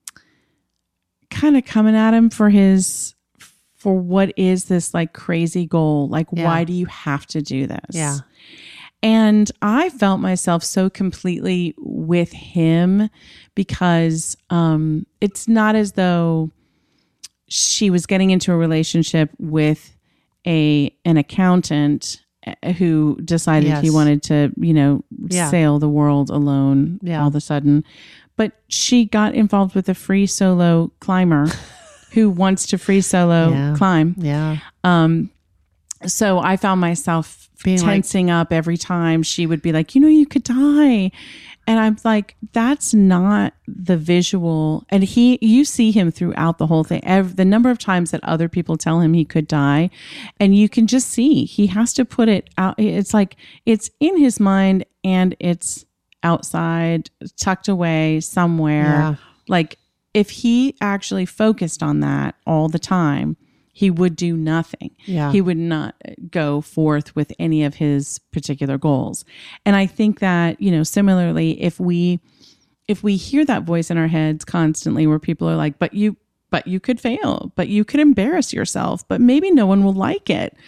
kind of coming at him for his, for what is this like crazy goal? Like, Yeah. why do you have to do this? Yeah. And I felt myself so completely with him because um, it's not as though she was getting into a relationship with a an accountant who decided he Yes. wanted to, you know, Yeah. sail the world alone Yeah. all of a sudden. But she got involved with a free solo climber who wants to free solo Yeah. climb. Yeah. Um, so I found myself Being like- tensing up every time she would be like, you know, you could die. And I'm like, that's not the visual. And he, you see him throughout the whole thing. Every, the number of times that other people tell him he could die, and you can just see he has to put it out. It's like it's in his mind and it's outside, tucked away somewhere. Yeah. Like if he actually focused on that all the time, he would do nothing. Yeah. He would not go forth with any of his particular goals. And I think that, you know, similarly, if we if we hear that voice in our heads constantly where people are like, but you but you could fail, but you could embarrass yourself, but maybe no one will like it.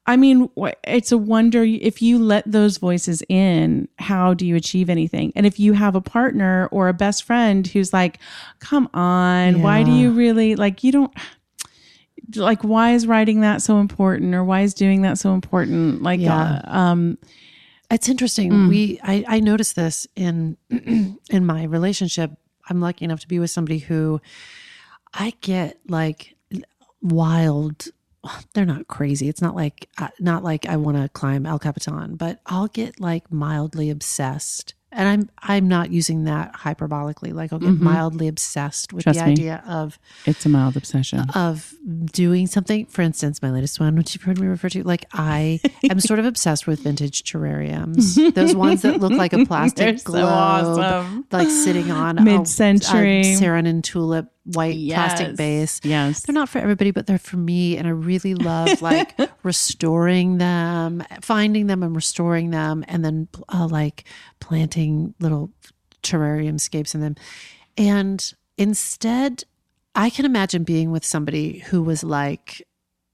I mean, wh- it's a wonder if you let those voices in, how do you achieve anything? And if you have a partner or a best friend who's like, come on, why do Yeah. you really like, you don't like, why is writing that so important? Or why is doing that so important? Like, Yeah. uh, um, It's interesting. Mm. We I, I noticed this in in my relationship. I'm lucky enough to be with somebody who I get like wild. They're not crazy. It's not like uh, not like I want to climb El Capitan, but I'll get like mildly obsessed. And I'm I'm not using that hyperbolically. Like I'll get Mhm. mildly obsessed with Trust the me. idea of it's a mild obsession. of doing something. For instance, my latest one, which you've heard me refer to, like I am sort of obsessed with vintage terrariums. Those ones that look like a They're plastic so globe, awesome. like sitting on a- Mid-century. a Saarinen tulip white plastic Yes. base. Yes. They're not for everybody, but they're for me. And I really love like restoring them, finding them and restoring them, and then uh, like planting little terrarium scapes in them. And instead, I can imagine being with somebody who was like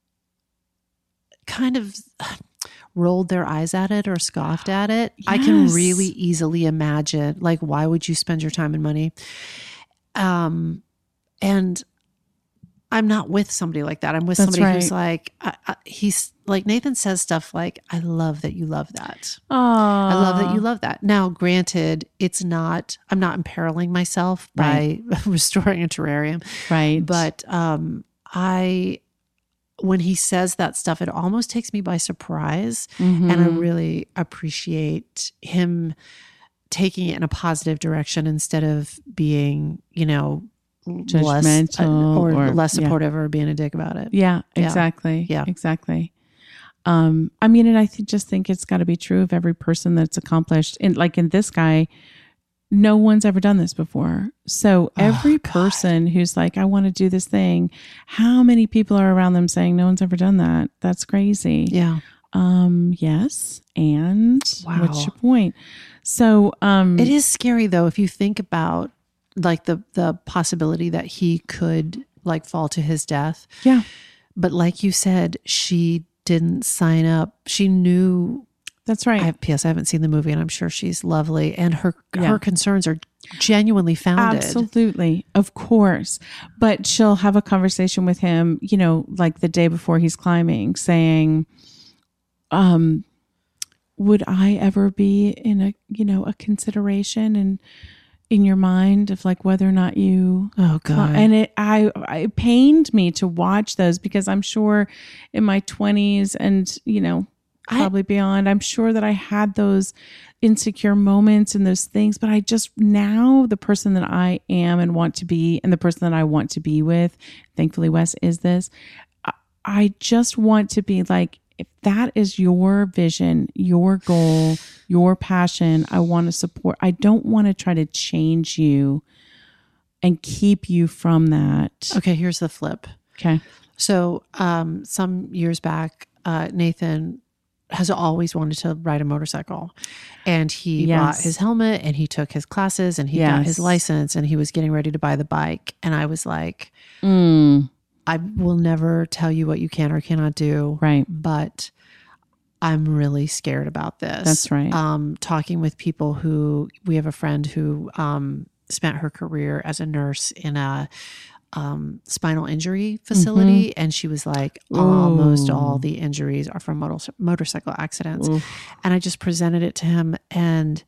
kind of rolled their eyes at it or scoffed at it. I can Yes. really easily imagine, like, why would you spend your time and money? Um, and I'm not with somebody like that. I'm with That's somebody who's right. like, I, I, he's like, Nathan says stuff like, I love that you love that. Oh, I love that you love that. Now, granted, it's not, I'm not imperiling myself by restoring a terrarium, right. but um, I, when he says that stuff, it almost takes me by surprise. Mhm. And I really appreciate him taking it in a positive direction instead of being, you know, less Judgmental or, or- less yeah. supportive or being a dick about it. Yeah, Yeah. exactly. Yeah. exactly. Um, I mean, and I th- just think it's got to be true of every person that's accomplished. And like in this guy, no one's ever done this before. So every Oh, God. person who's like, I want to do this thing, how many people are around them saying no one's ever done that? That's crazy. Yeah. Um, yes. And Wow. what's your point? So, um, It is scary though, if you think about like the, the possibility that he could like fall to his death. yeah, But like you said, she didn't sign up. She knew. that's right. I have P S I haven't seen the movie, and I'm sure she's lovely, and her Yeah. her concerns are genuinely founded. Absolutely. Of course. But she'll have a conversation with him, you know, like the day before he's climbing, saying, um, would I ever be in a, you know, a consideration and in your mind of like whether or not you Oh God! and it I, I it pained me to watch those because I'm sure in my twenties and, you know, I- probably beyond, I'm sure that I had those insecure moments and those things, but I just now the person that I am and want to be and the person that I want to be with, thankfully Wes is this, I, I just want to be like, if that is your vision, your goal, your passion, I want to support. I don't want to try to change you and keep you from that. Okay, here's the flip. Okay. So, um, some years back, uh, Nathan has always wanted to ride a motorcycle, and he Yes. bought his helmet and he took his classes and he got his Yes. license and he was getting ready to buy the bike. And I was like, Mm, I will never tell you what you can or cannot do. right. But I'm really scared about this. That's right. Um, talking with people who, we have a friend who um, spent her career as a nurse in a um, spinal injury facility. And she was like, almost Ooh. all the injuries are from motor- motorcycle accidents. Oof. And I just presented it to him and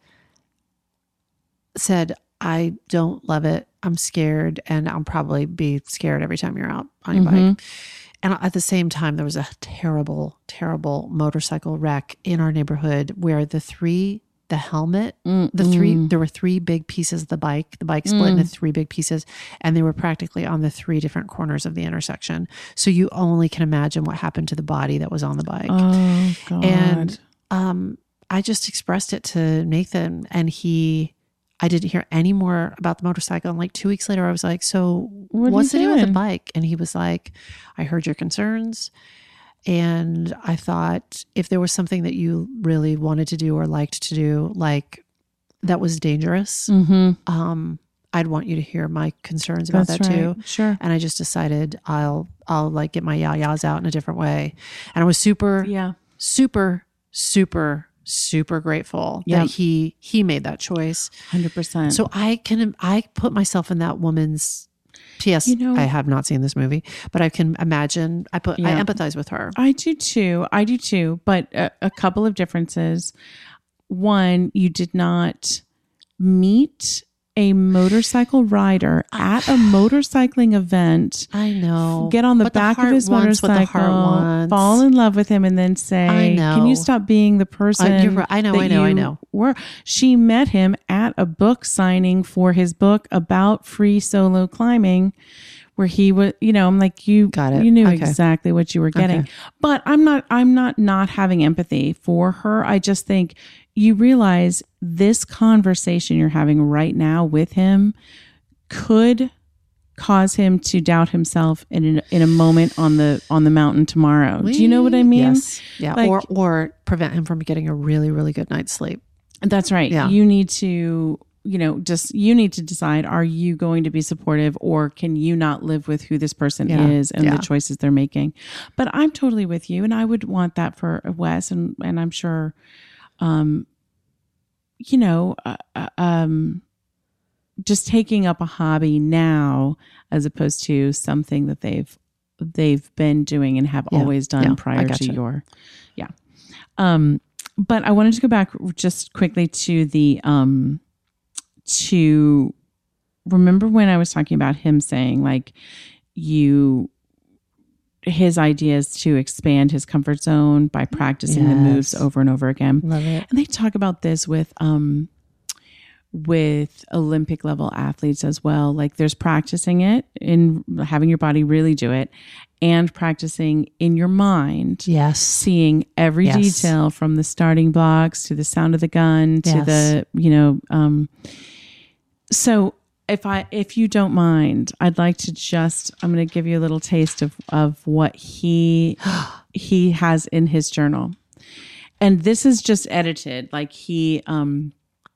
said, I don't love it. I'm scared, and I'll probably be scared every time you're out on your Mhm. bike. And at the same time, there was a terrible, terrible motorcycle wreck in our neighborhood where the three, the helmet, the three, Mm-mm. there were three big pieces of the bike. The bike split into three big pieces, and they were practically on the three different corners of the intersection. So you only can imagine what happened to the body that was on the bike. Oh God. And um, I just expressed it to Nathan, and he, I didn't hear any more about the motorcycle. And like two weeks later, I was like, so What are what's you the deal with the doing? bike? And he was like, I heard your concerns. And I thought if there was something that you really wanted to do or liked to do, like that was dangerous, Mhm. um, I'd want you to hear my concerns about That's that right. too. Sure. And I just decided I'll, I'll like get my yah-yahs out in a different way. And I was super, Yeah. super, super, super grateful Yep. that he, he made that choice. one hundred percent. So I can, I put myself in that woman's, P S. You know- I have not seen this movie, but I can imagine, I put, I Yeah. empathize with her. I do too. I do too. But a, a couple of differences. One, you did not meet a motorcycle rider at a motorcycling event. I know. Get on the But back of heart his wants what motorcycle, the heart wants. fall in love with him, and then say, I know. "Can you stop being the person?" Uh, you're right. I know, that I know, I you know. Were she met him at a book signing for his book about free solo climbing, where he was, you know, I'm like, you Got it. you knew Okay. exactly what you were getting. Okay. But I'm not, I'm not not having empathy for her. I just think you realize this conversation you're having right now with him could cause him to doubt himself in a, in a moment on the on the mountain tomorrow. Do you know what I mean? Yes. Yeah. Like- or or prevent him from getting a really, really good night's sleep. That's right. Yeah. You need to, you know, just you need to decide, are you going to be supportive, or can you not live with who this person Yeah. is and Yeah. the choices they're making? But I'm totally with you, and I would want that for Wes, and and I'm sure, um, you know, uh, uh, um, just taking up a hobby now as opposed to something that they've they've been doing and have Yeah. always done Yeah. I prior to gotcha. your, yeah. Um, but I wanted to go back just quickly to the um, to remember when I was talking about him saying like you. His idea is to expand his comfort zone by practicing the moves Yes. over and over again. Love it. And they talk about this with um with Olympic level athletes as well. Like there's practicing it in having your body really do it, and practicing in your mind, Yes. seeing every Yes. detail from the starting blocks to the sound of the gun to Yes. the, you know, um so if I if you don't mind, I'd like to just I'm going to give you a little taste of of what he he has in his journal. And this is just edited, like he um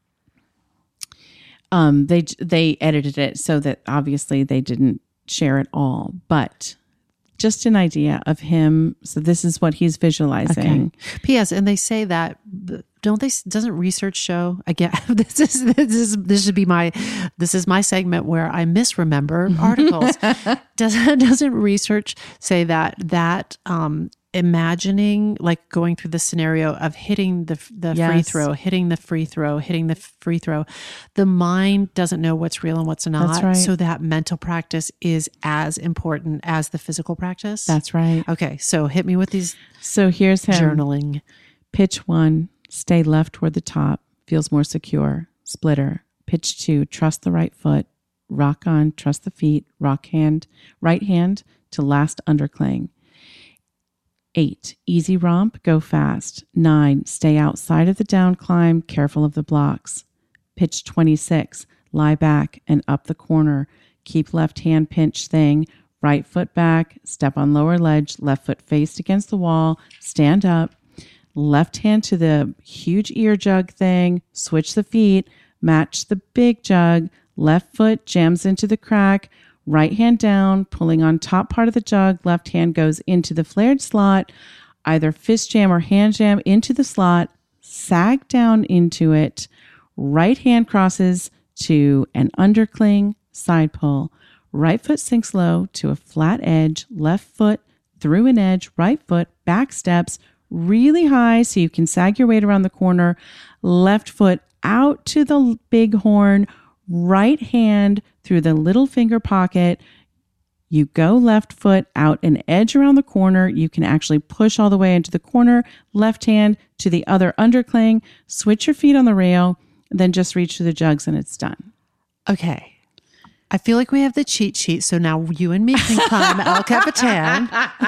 um they they edited it so that obviously they didn't share it all, but just an idea of him. So this is what he's visualizing. Okay. P S. And they say that, don't they? Doesn't research show? Again, this is this is this should be my this is my segment where I misremember articles. doesn't doesn't research say that that um, imagining, like going through the scenario of hitting the the free Yes. throw, hitting the free throw, hitting the free throw, the mind doesn't know what's real and what's not. That's right. So that mental practice is as important as the physical practice. That's right. Okay, so hit me with these So here's him. journaling. Pitch one, stay left toward the top, feels more secure. Splitter. Pitch two, trust the right foot. Rock on, trust the feet. Rock hand, right hand to last undercling. Eight, easy romp, go fast. Nine, stay outside of the down climb, careful of the blocks. Pitch twenty-six, lie back and up the corner. Keep left hand pinch thing, right foot back, step on lower ledge, left foot faced against the wall, stand up. Left hand to the huge ear jug thing, switch the feet, match the big jug, left foot jams into the crack, right hand down, pulling on top part of the jug, left hand goes into the flared slot, either fist jam or hand jam into the slot, sag down into it, right hand crosses to an undercling, side pull, right foot sinks low to a flat edge, left foot through an edge, right foot back steps, really high so you can sag your weight around the corner, left foot out to the big horn, right hand through the little finger pocket. You go left foot out an edge around the corner. You can actually push all the way into the corner, left hand to the other undercling, switch your feet on the rail, then just reach to the jugs and it's done. Okay. I feel like we have the cheat sheet. So now you and me can climb El Capitan.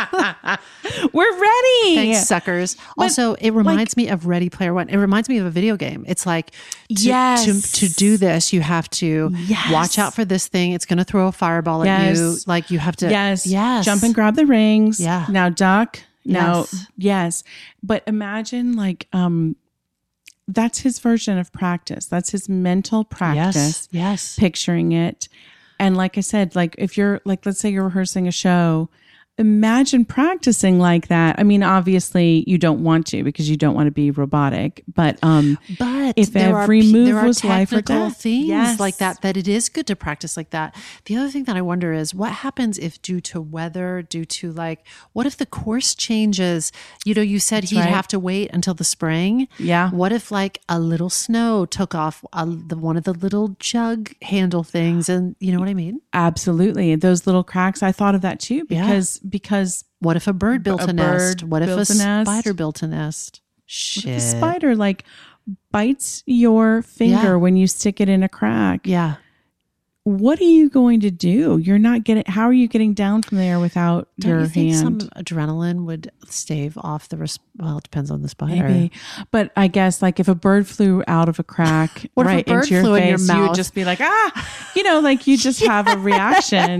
We're ready. Thanks, suckers. Also, it reminds me of Ready Player One. It reminds me of a video game. It's like, to, Yes. to, to do this, you have to Yes. watch out for this thing. It's going to throw a fireball at you. Yes. Like you have to. Yes. Yes. Jump and grab the rings. Yeah. Now duck. Now, Yes. yes. But imagine like, um, that's his version of practice. That's his mental practice. Yes. Yes. Picturing it. And like I said, like if you're like, let's say you're rehearsing a show, imagine practicing like that. I mean, obviously you don't want to because you don't want to be robotic, but um, but if there every are, pe- move there are was life or technical death, things yes. like that, that it is good to practice like that. The other thing that I wonder is what happens if due to weather, due to like, what if the course changes? You know, you said That's he'd right. have to wait until the spring. Yeah. What if like a little snow took off a, the, one of the little jug handle things? And you know what I mean? Absolutely. Those little cracks. I thought of that too, because, yeah. because what if a bird built a, a nest? bird What if a, built a nest? spider built a nest? Shit. What if a spider like bites your finger Yeah. when you stick it in a crack? Yeah. What are you going to do? You're not getting, how are you getting down from there without Don't your you think hand? some adrenaline would stave off the, res- well, it depends on the spider. Maybe. But I guess like if a bird flew out of a crack What if a right bird into your flew in face, your you would mouth? just be like, ah, you know, like you just have a reaction.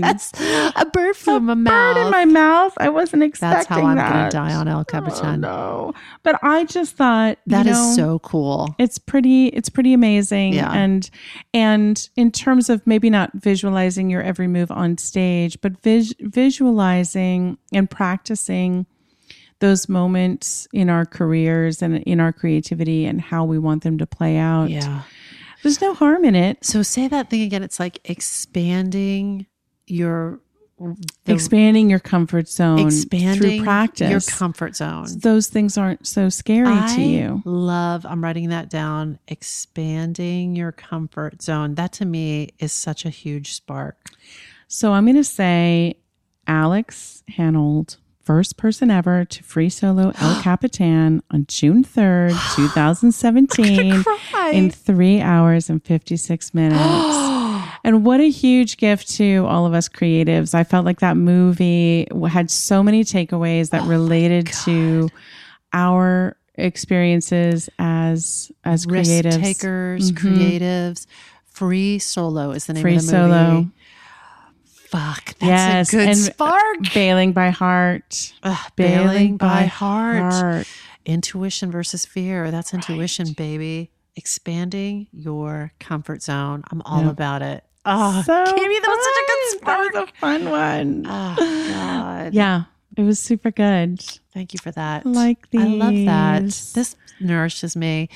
A bird flew in my mouth. Bird in my mouth. I wasn't expecting That's how I'm that. going to die on El Capitan. Oh, no. But I just thought That you is know, so cool. It's pretty, it's pretty amazing. Yeah. And, and in terms of maybe not visualizing your every move on stage, but vis- visualizing and practicing those moments in our careers and in our creativity and how we want them to play out. Yeah. There's no harm in it. So say that thing again. It's like expanding your the, Expanding your comfort zone expanding through practice. your comfort zone. Those things aren't so scary I to you. love, I'm writing that down, expanding your comfort zone. That to me is such a huge spark. So I'm going to say Alex Hanold, first person ever to free solo El Capitan on June third, twenty seventeen in three hours and fifty-six minutes. And what a huge gift to all of us creatives. I felt like that movie had so many takeaways that Oh related to our experiences as as Risk creatives. takers, Mm-hmm. creatives. Free Solo is the name Free of the movie. solo. Fuck, that's Yes, a good and spark. Bailing by heart. Ugh, bailing by, by heart. heart. Intuition versus fear. That's intuition, baby. Expanding your comfort zone. I'm all Yeah. about it. Oh, So Kimmy, that was such a good fun. spark. That was a fun one. Oh, God. Yeah, it was super good. Thank you for that. I like I love that. these. This nourishes me.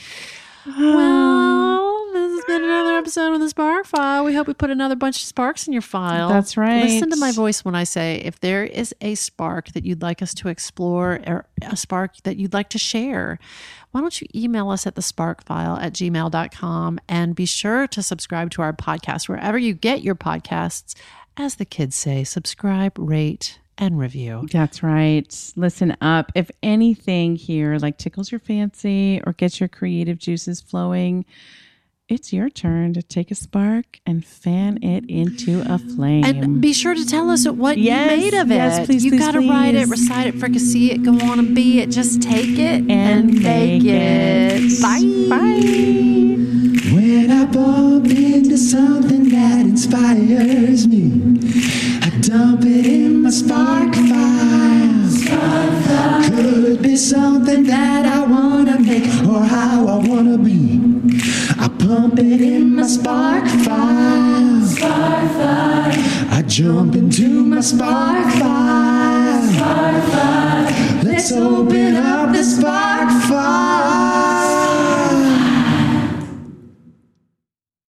Well, this has been another episode of the Spark File. We hope we put another bunch of sparks in your file. That's right. Listen to my voice when I say if there is a spark that you'd like us to explore or a spark that you'd like to share, why don't you email us at the spark file at gmail dot com and be sure to subscribe to our podcast wherever you get your podcasts. As the kids say, subscribe, rate, and review. That's right. Listen up. If anything here like tickles your fancy or gets your creative juices flowing, it's your turn to take a spark and fan it into a flame. And be sure to tell us what Yes, you made of it. yes, please, you please, got to write it, please. recite it, fricassee it, go on and be it. Just take it and, And make make it. it. Bye. Bye. When I bump into something that inspires me, I dump it in my spark file. Spark file. Could be something that I wanna make or how I wanna be. I pump it in my spark file. Spark file. I jump into my spark file. Spark file. Let's open up the spark.